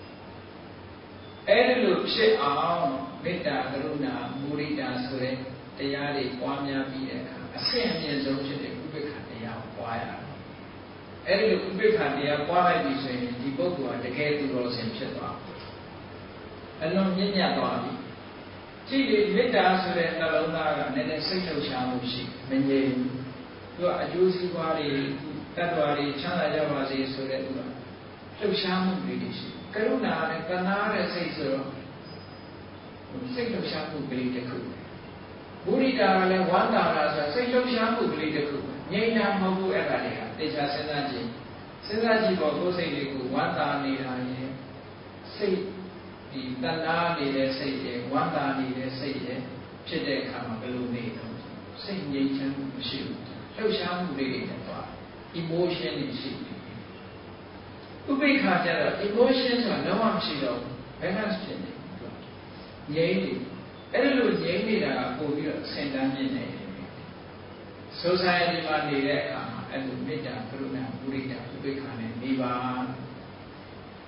အဲ့ဒီလိုဖြစ်အောင်မေတ္တာကရုဏာမုဒိတာဆိုတဲ့တရားတွေပွားများပြီးတဲ့အခါအဆင့်အမြင့်ဆုံးဖြစ်တဲ့ဥပိ္ပခာတရားကိုပွားရတယ်အဲ့ဒီလိုဥပိ္ပခာတရားပွားလိုက်ပြီဆိုရင်ဒီပုဂ္ဂိုလ်ကတကယ်သူတော်စင်ဖြစ်သွားအလွန်မြင့်မြတ်သွားပြီကြည့်လေမေတ္တာဆိုတဲ့နှလုံးသားကနည်းနည်းစိတ်လှုပ်ရှားမှုရှိမငြိမ်ဘူးသူကအကျိုးစီးပွားတွေတတ္တဝါတွေချမ်းသာကြပါစေဆိုတဲ့သူကလှုပ်ရှားမှုတွေရှိကရုဏာနဲ့ကနာတဲ့စိတ်ဆိုတော့စိတ်လှုပ်ရှားမှုကလေးတစ်ခုမုဒိတာကလည်းဝမ်းသာတာဆိုစိတ်လှုပ်ရှားမှုကလေးတစ်ခုငြိမ်းတာမဟုတ်ဘူးအဲ့ဒါတွေကတေချာစဉ်းစားကြည့်ပေါ့ကိုယ်စိတ်လေးကိုဝမ်းသာနေတာရဲ့စိတ်ဒီတဏှာနေတဲ့စိတ်ရဲ့ဝမ်းသာနေတဲ့စိတ်ရဲ့ဖြစ်တဲ့အခါမှာဘယ်လိုနေတော့စိတ်ငြိမ်းချမ်းမှုမရှိဘူးလှုပ်ရှားမှုလေးတွေနဲ့သွား emotion တွေရှိတယ်ဥပိ္ပခာကျတော့ emotion ဆိုတာလုံးဝမရှိတော့ဘူး balance ဖြစ်နေငြိမ်းနေအဲ့လိုငြိမ်းနေတာကပို့ပြီးတော့ဆင်တန်းမြင့်နေတယ် society မှာနေတဲ့အခါမှာအဲ့လိုမေတ္တာကရုဏာမုဒိတာဥပိ္ပခာနဲ့နေပါ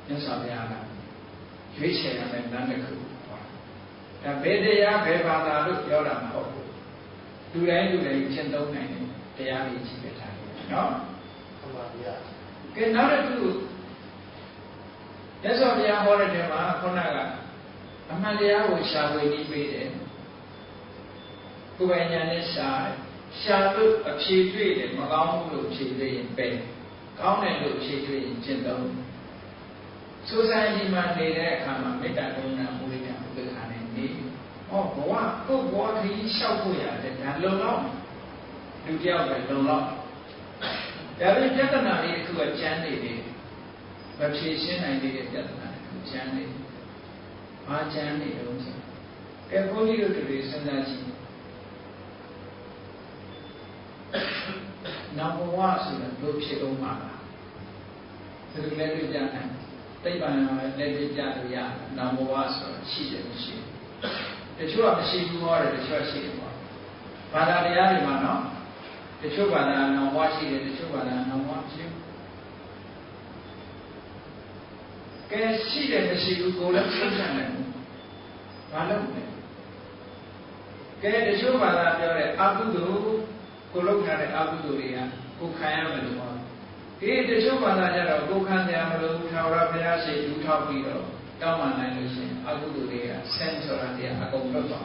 မြတ်စွာဘုရားကရွေးချယ်ရမယ်လမ်းတစ်ခုဟောဒါဘယ်တရားဘယ်ဘာသာလို့ပြောတာမဟုတ်ဘူးလူတိုင်းကျင့်သုံးနိုင်တဲ့တရားတွေကြီးပဲထားတယ်နော်မှန်ပါဗျာကဲနောက်တစ်ခုမြတ်စွာဘုရားဟောတဲ့နေရာမှာခုနကအမှန်တရားကိုရှာဖွေပြီးပေးတယ်ကိုယ်ပိုင်ဉာဏ်နဲ့ရှာလို့အဖြေတွေ့တယ်မကောင်းဘူးလို့ဖြေတွေ့ရင်ပဲကောင်းတယ်လို့ဖြေတွေ့ရင်ကျင့်သုံးဆိုဆိုင်ဒီမှာနေတဲ့အခါမှာမေတ္တာကရုဏာမုဒိတာဥပေက္ခနဲ့နေဟောဘဝကိုယ်ဘဝခရီးလျှောက်ဖို့ရတယ်ဒါလုံလောက်လူတယောက်ပဲလုံလောက်ဒါပေမဲ့ပြဿနာလေးတစ်ခုကကျန်နေတယ်မဖြေရှင်းနိုင်တဲ့ပြဿနာတစ်ခုကျန်နေတယ်ဘာကျန်နေလို့ဆိုကဲဘုန်းကြီးတို့တွေစဉ်းစားကြည့်နောင်ဘဝဆိုတာတို့ဖြစ်အောင်ပါလားဘယ်လိုလဲတွေ့ကြနိုင်သိပ္ပံလည်းတွေ့ကြလို့ရနောင်ဘဝဆိုတာရှိတယ်မရှိတချို့ကမရှိဘူးဟောတယ်တချို့ရှိတယ်ဟောဘာသာတရားတွေမှာနော်တချို့ဘာသာနောင်ဘဝရှိတယ်တချို့ဘာသာနောင်ဘဝမရှိဘူးကဲရှိတယ်မရှိဘူးကိုယ်လည်းသိချင်တယ်ဘာလို့လဲကဲတချို့ဘာသာပြောတဲ့အကုသိုလ်ကိုလုပ်ထားတဲ့အကုသိုလ်တွေကကိုခံရမယ်လို့ပြောတယ်ဒီတချို့ဘာသာကြတော့ကိုခံကြမလို့ထာဝရဘုရားရှိဒူးထောက်ပြီးတော့တောင်းပန်နိုင်လို့ရှိရင်အကုသိုလ်တွေကဆန်းဆိုတာတွေအကုန်လွတ်သွား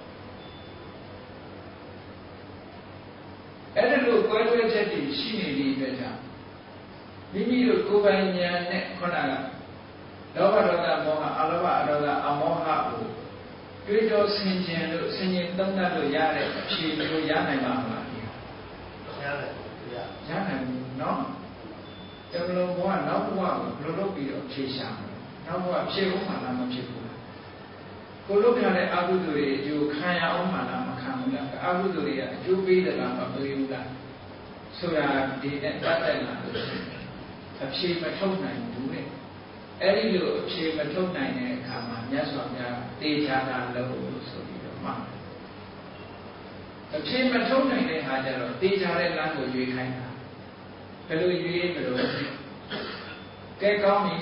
အဲ့ဒါလို့ကွဲလွဲချက်တွေရှိနေတဲ့အတွက်ကြောင့်မိမိတို့ကိုယ်ပိုင်ဉာဏ်နဲ့ခုနကလောဘဒေါသမောဟအလောဘအဒေါသအမောဟကိုတွေးတောဆင်ခြင်လို့ဆင်ခြင်သုံးသပ်လို့ရတဲ့အဖြေမျိုးရနိုင်ပါမလားရတယ်ရနိုင်ဘူးနော်တကယ်လို့ဘဝနောက်ဘဝကိုဘယ်လိုလုပ်ပြီးတော့ဖြေရှာမလဲနောက်ဘဝဖြေဖို့မှလားမဖြစ်ဘူးလားကိုလုပ်ရတဲ့အကုသိုလ်တွေအကျိုးခံရအောင်မှလားမခံဘူးလားအကုသိုလ်တွေကအကျိုးပေးတယ်လားမပေးဘူးလားဆိုတာဒီနဲ့ပတ်သက်လာလို့အဖြေမထုတ်နိုင်ဘူးလေအဲ့ဒီလိုအဖြေမထုတ်နိုင်တဲ့အခါမှာမြတ်စွာဘုရားတေချာတာလို့ဆိုပြီးတော့မှအဖြေမထုတ်နိုင်တဲ့ဟာကြတော့တေချာတဲ့လမ်းကိုရွေးခိုင်းတာဘယ်လိုရွေးမလို့ကဲကောင်းပြီ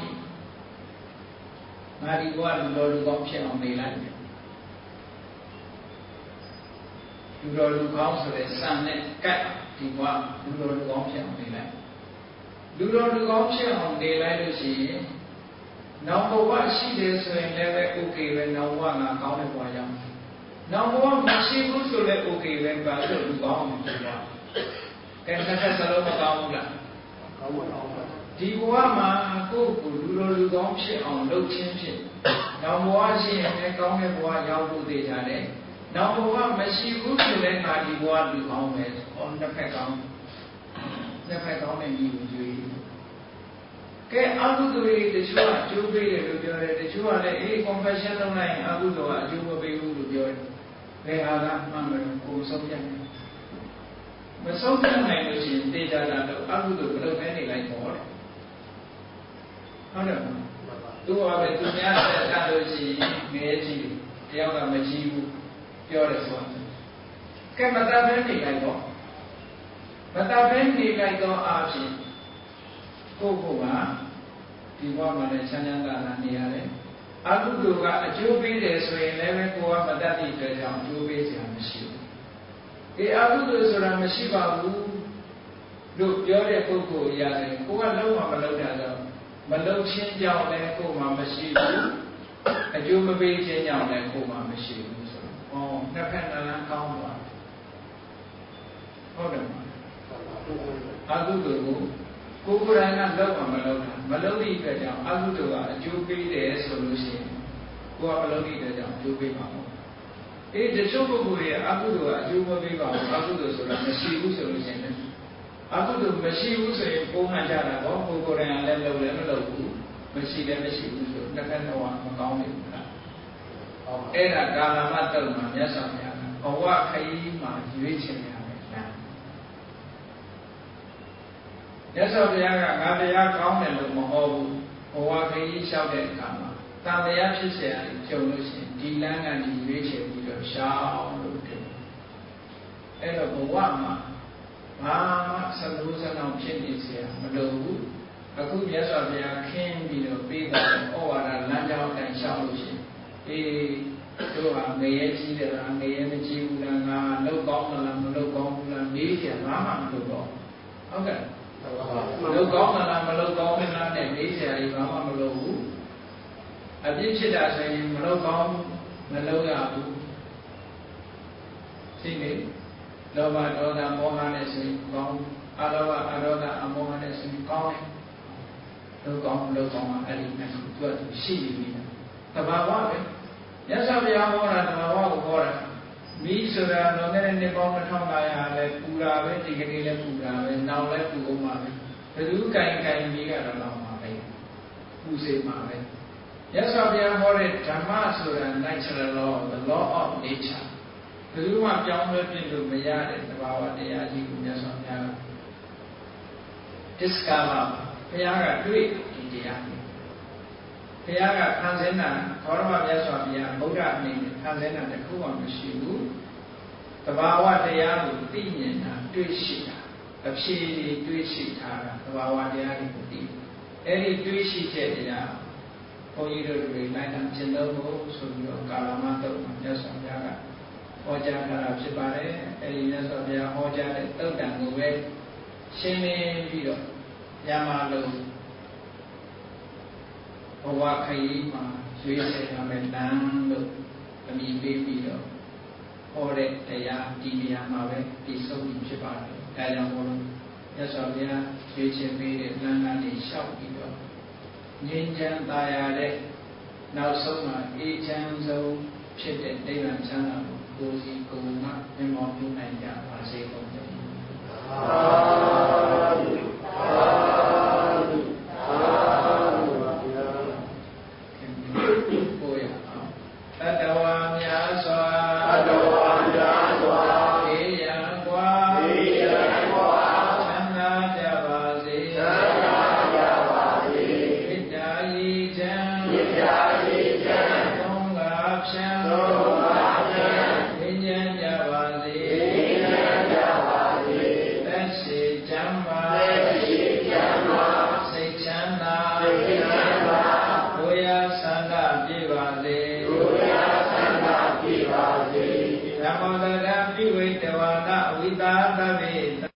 ငါဒီဘဝလူတော်လူကောင်းဖြစ်အောင်နေလိုက်လူတော်လူကောင်းဆိုတဲ့စံနဲ့ကတ်ဒီဘဝလူတော်လူကောင်းဖြစ်အောင်နေလိုက်လူတော်လူကောင်းဖြစ်အောင်နေလိုက်လို့ရှိရင်နောက်ဘဝရှိတယ်ဆိုရင်လည်းပဲ okay ပဲနောက်ဘဝငါကောင်းတဲ့ဘဝရောက်နောက်ဘဝမရှိဘူးဆိုလည်း okay ပဲဘာလို့လူကောင်းအောင်ဖြစ်သွားကဲတစ်ခါစလုံးမကောင်းဘူးလားကောင်းပါတော့ဒီဘဝမှာကိုယ့်ကိုလူတော်လူကောင်းဖြစ်အောင်လုပ်ခြင်းဖြစ်နောက်ဘဝရှိရင်လည်းကောင်းတဲ့ဘဝရောက်ဖို့သိကြတယ်နောက်ဘဝမရှိဘူးဆိုလည်းငါဒီဘဝလူကောင်းပဲဟောနှစ်ဖက်ကောင်းတဲ့ညီကိုကြွေးကဲအကုသိုလ်တွေတချို့ကအကျိုးပေးတယ်လို့ပြောတယ်တချို့ကလည်းcompassion လုပ်လိုက်ရင်အကုသိုလ်ကအကျိုးမပေးဘူးလို့ပြောတယ်ဘယ်ဟာကမှန်မလို့ကိုယ်ဆုံးဖြတ်တယ်မဆုံးဖြတ်နိုင်လို့ရှိရင်တေချာတာတော့အကုသိုလ်မလုပ်ဘဲနေလိုက်ပေါ့တယ်ဟုတ်တယ်မလားသူကပဲသူများဆက်တတ်လို့ရှိရင်ငဲကြည့်တယောက်ကမကြည့်ဘူးပြောတယ်ဆိုတာကဲမတတ်ဘဲနေလိုက်ပေါ့မတတ်ဘဲနေလိုက်တော့အဖြစ်ကိုယ်ကဒီဘဝမှာလည်းချမ်းချမ်းသာသာနေရတယ်အကုသိုလ်ကအကျိုးပေးတယ်ဆိုရင်လည်းကိုယ်ကမတတ်သည့်အတွက်ကြောင့်အကျိုးပေးစရာမရှိဘူးဒီအကုသိုလ်ဆိုတာမရှိပါဘူးလို့ပြောတဲ့ပုဂ္ဂိုလ်ရတယ်ကိုယ်ကလုံးဝမလုပ်တာတော့မလုပ်ချင်းကြောင့်လည်းကိုယ်မှမရှိဘူးအကျိုးမပေးခြင်းကြောင့်လည်းကိုယ်မှမရှိဘူးဆိုတော့နှစ်ဖက်နှလုံးကောင်းသွားဟုတ်တယ်မလားအကုသိုလ်ကိုကိုယ်ကိုယ်တိုင်ကလောက်မှမလုပ်တာမလုပ်သည့်အတွက်ကြောင့်အကုသိုလ်ကအကျိုးပေးတယ်ဆိုလို့ရှိရင်ကိုယ်ကမလုပ်သည့်အတွက်ကြောင့်အကျိုးပေးပါဘူးတချို့ပုဂ္ဂိုလ်ရဲ့အကုသိုလ်ကအကျိုးမပေးပါဘူးအကုသိုလ်ဆိုတာမရှိဘူးဆိုလို့ရှိရင်အကုသိုလ်မရှိဘူးဆိုရင်ပုံမှန်ကြတာတော့ကိုယ်ကိုယ်တိုင်ကလည်းလုပ်လည်းမလုပ်ဘူးမရှိလည်းမရှိဘူးဆိုတစ်ခါတော့မကောင်းဘူးလားအဲ့ဒါကာလမတုံမှာမြတ်စွာဘုရားကဘဝခရီးမှာရွေးချယ်ရမယ်လားမြတ်စွာဘုရားကငါတရားကောင်းတယ်လို့မဟောဘူးဘဝခရီးလျှောက်တဲ့အခါမှာတန်တရားဖြစ်เสียကြုံလို့ရှိရင်ဒီလမ်းကနေရွေးချယ်ပြီးတော့ရှားအောင်လုပ်တယ်အဲ့တော့ဘဝမှာဘာမှစလို့စအောင်ဖြစ်နေเสียမလိုဘူးအခုမြတ်စွာဘုရားခင်းပြီးတော့ပြီးတော့ဩဝါဒလမ်းကြောင်းအတိုင်းရှောက်လို့ရှိရင်တို့ဟာငရဲကြီးတယ်လားငရဲမကြီးဘူးလားငါလောက်ကောင်းမလားမလောက်ကောင်းဘူးလားမေးကြဘာမှမလုပ်တော့ဟုတ်ကဲ့လောက်ကောင်းမလားမလောက်ကောင်းဘူးလားနဲ့မေးကြရင်ဘာမှမလုပ်ဘူးအပြစ်ဖြစ်တာဆိုရင်မလောက်ကောင်းမလောက်ရဘူးသိနေလောဘဒေါသမောဟနဲ့ဆိုရင်ကောင်းအလောဘအရောဓအမောဟနဲ့ဆိုရင်ကောင်းတယ်လောက်ကောင်းမလောက်ကောင်းအဲ့ဒီနဲ့သူကရှိနေပြီတဘာဝပဲမြတ်စွာဘုရားဟောတာတဘာဝကိုဟောတာမိဆိုတာလွန်ခဲ့တဲ့နှစ်ပေါင်း2500လဲပူတာပဲဒီကနေ့လဲပူတာပဲနောက်လဲပူအောင်ပါပဲဘယ်သူကင်မိကတော့လောက်ပါပဲပူစေမှာပဲမြတ်စွာဘုရားဟောတဲ့ဓမ္မဆိုတာ natural law the law of nature ဘယ်သူမှပြောင်းလဲပြစ်လို့မရတဲ့တဘာဝတရားကြီးကိုမြတ်စွာဘုရား discover ဘုရားကတွေ့ဒီတရားဘုရားကခံစင်းတာခေါရမမြတ်စွာဘုရားဗုဒ္ဓအနေနဲ့ခံစင်းတာတခုမှမရှိဘူးတဘာဝတရားကိုသိမြင်တာတွေ့ရှိတာအဖြေတွေ့ရှိထားတာတဘာဝတရားတွေကိုသိအဲ့ဒီတွေ့ရှိချက်တရားဘုန်းကြီးတို့တွေလိုက်တာကျင့်သုံးဖို့ဆိုပြီးတော့ကာလမတုတ်မြတ်စွာဘုရားကဟောကြားထားတာဖြစ်ပါတယ်အဲ့ဒီမြတ်စွာဘုရားဟောကြားတဲ့တုတ်တန်ကိုပဲရှင်းလင်းပြီးတော့ညမာလုံးဘဝခရီးမှာရွေးချယ်ရမယ်လမ်းလို့အမည်ပေးပြီးတော့ဟောတဲ့တရားဒီနေရာမှာပဲတည်ဆုံးပြီးဖြစ်ပါတယ်။ဒါကြောင့်မို့လို့မြတ်စွာဘုရားရွေးချယ်ပေးတဲ့လမ်းကနေလျှောက်ပြီးတော့ငြိမ်းချမ်းသာယာတဲ့နောက်ဆုံးမှာအေးချမ်းဆုံးဖြစ်တဲ့နိဗ္ဗာန်ချမ်းသာကိုကိုယ်စီကိုယ်မှမြင်မောပြုနိုင်ကြပါစေကုန်သတည်း။သာဓုသာဓုတတဝါများစွာအေးရန်กว่าချမ်းသာကြပါစေမေတ္တာဤချမ်းသုံးပါးဖြံဝိညာဉ်ကြပါစေသက်ရှိချမ်းသာစိတ်ချမ်းသာဘုရားဆန္ဒပြပါစေ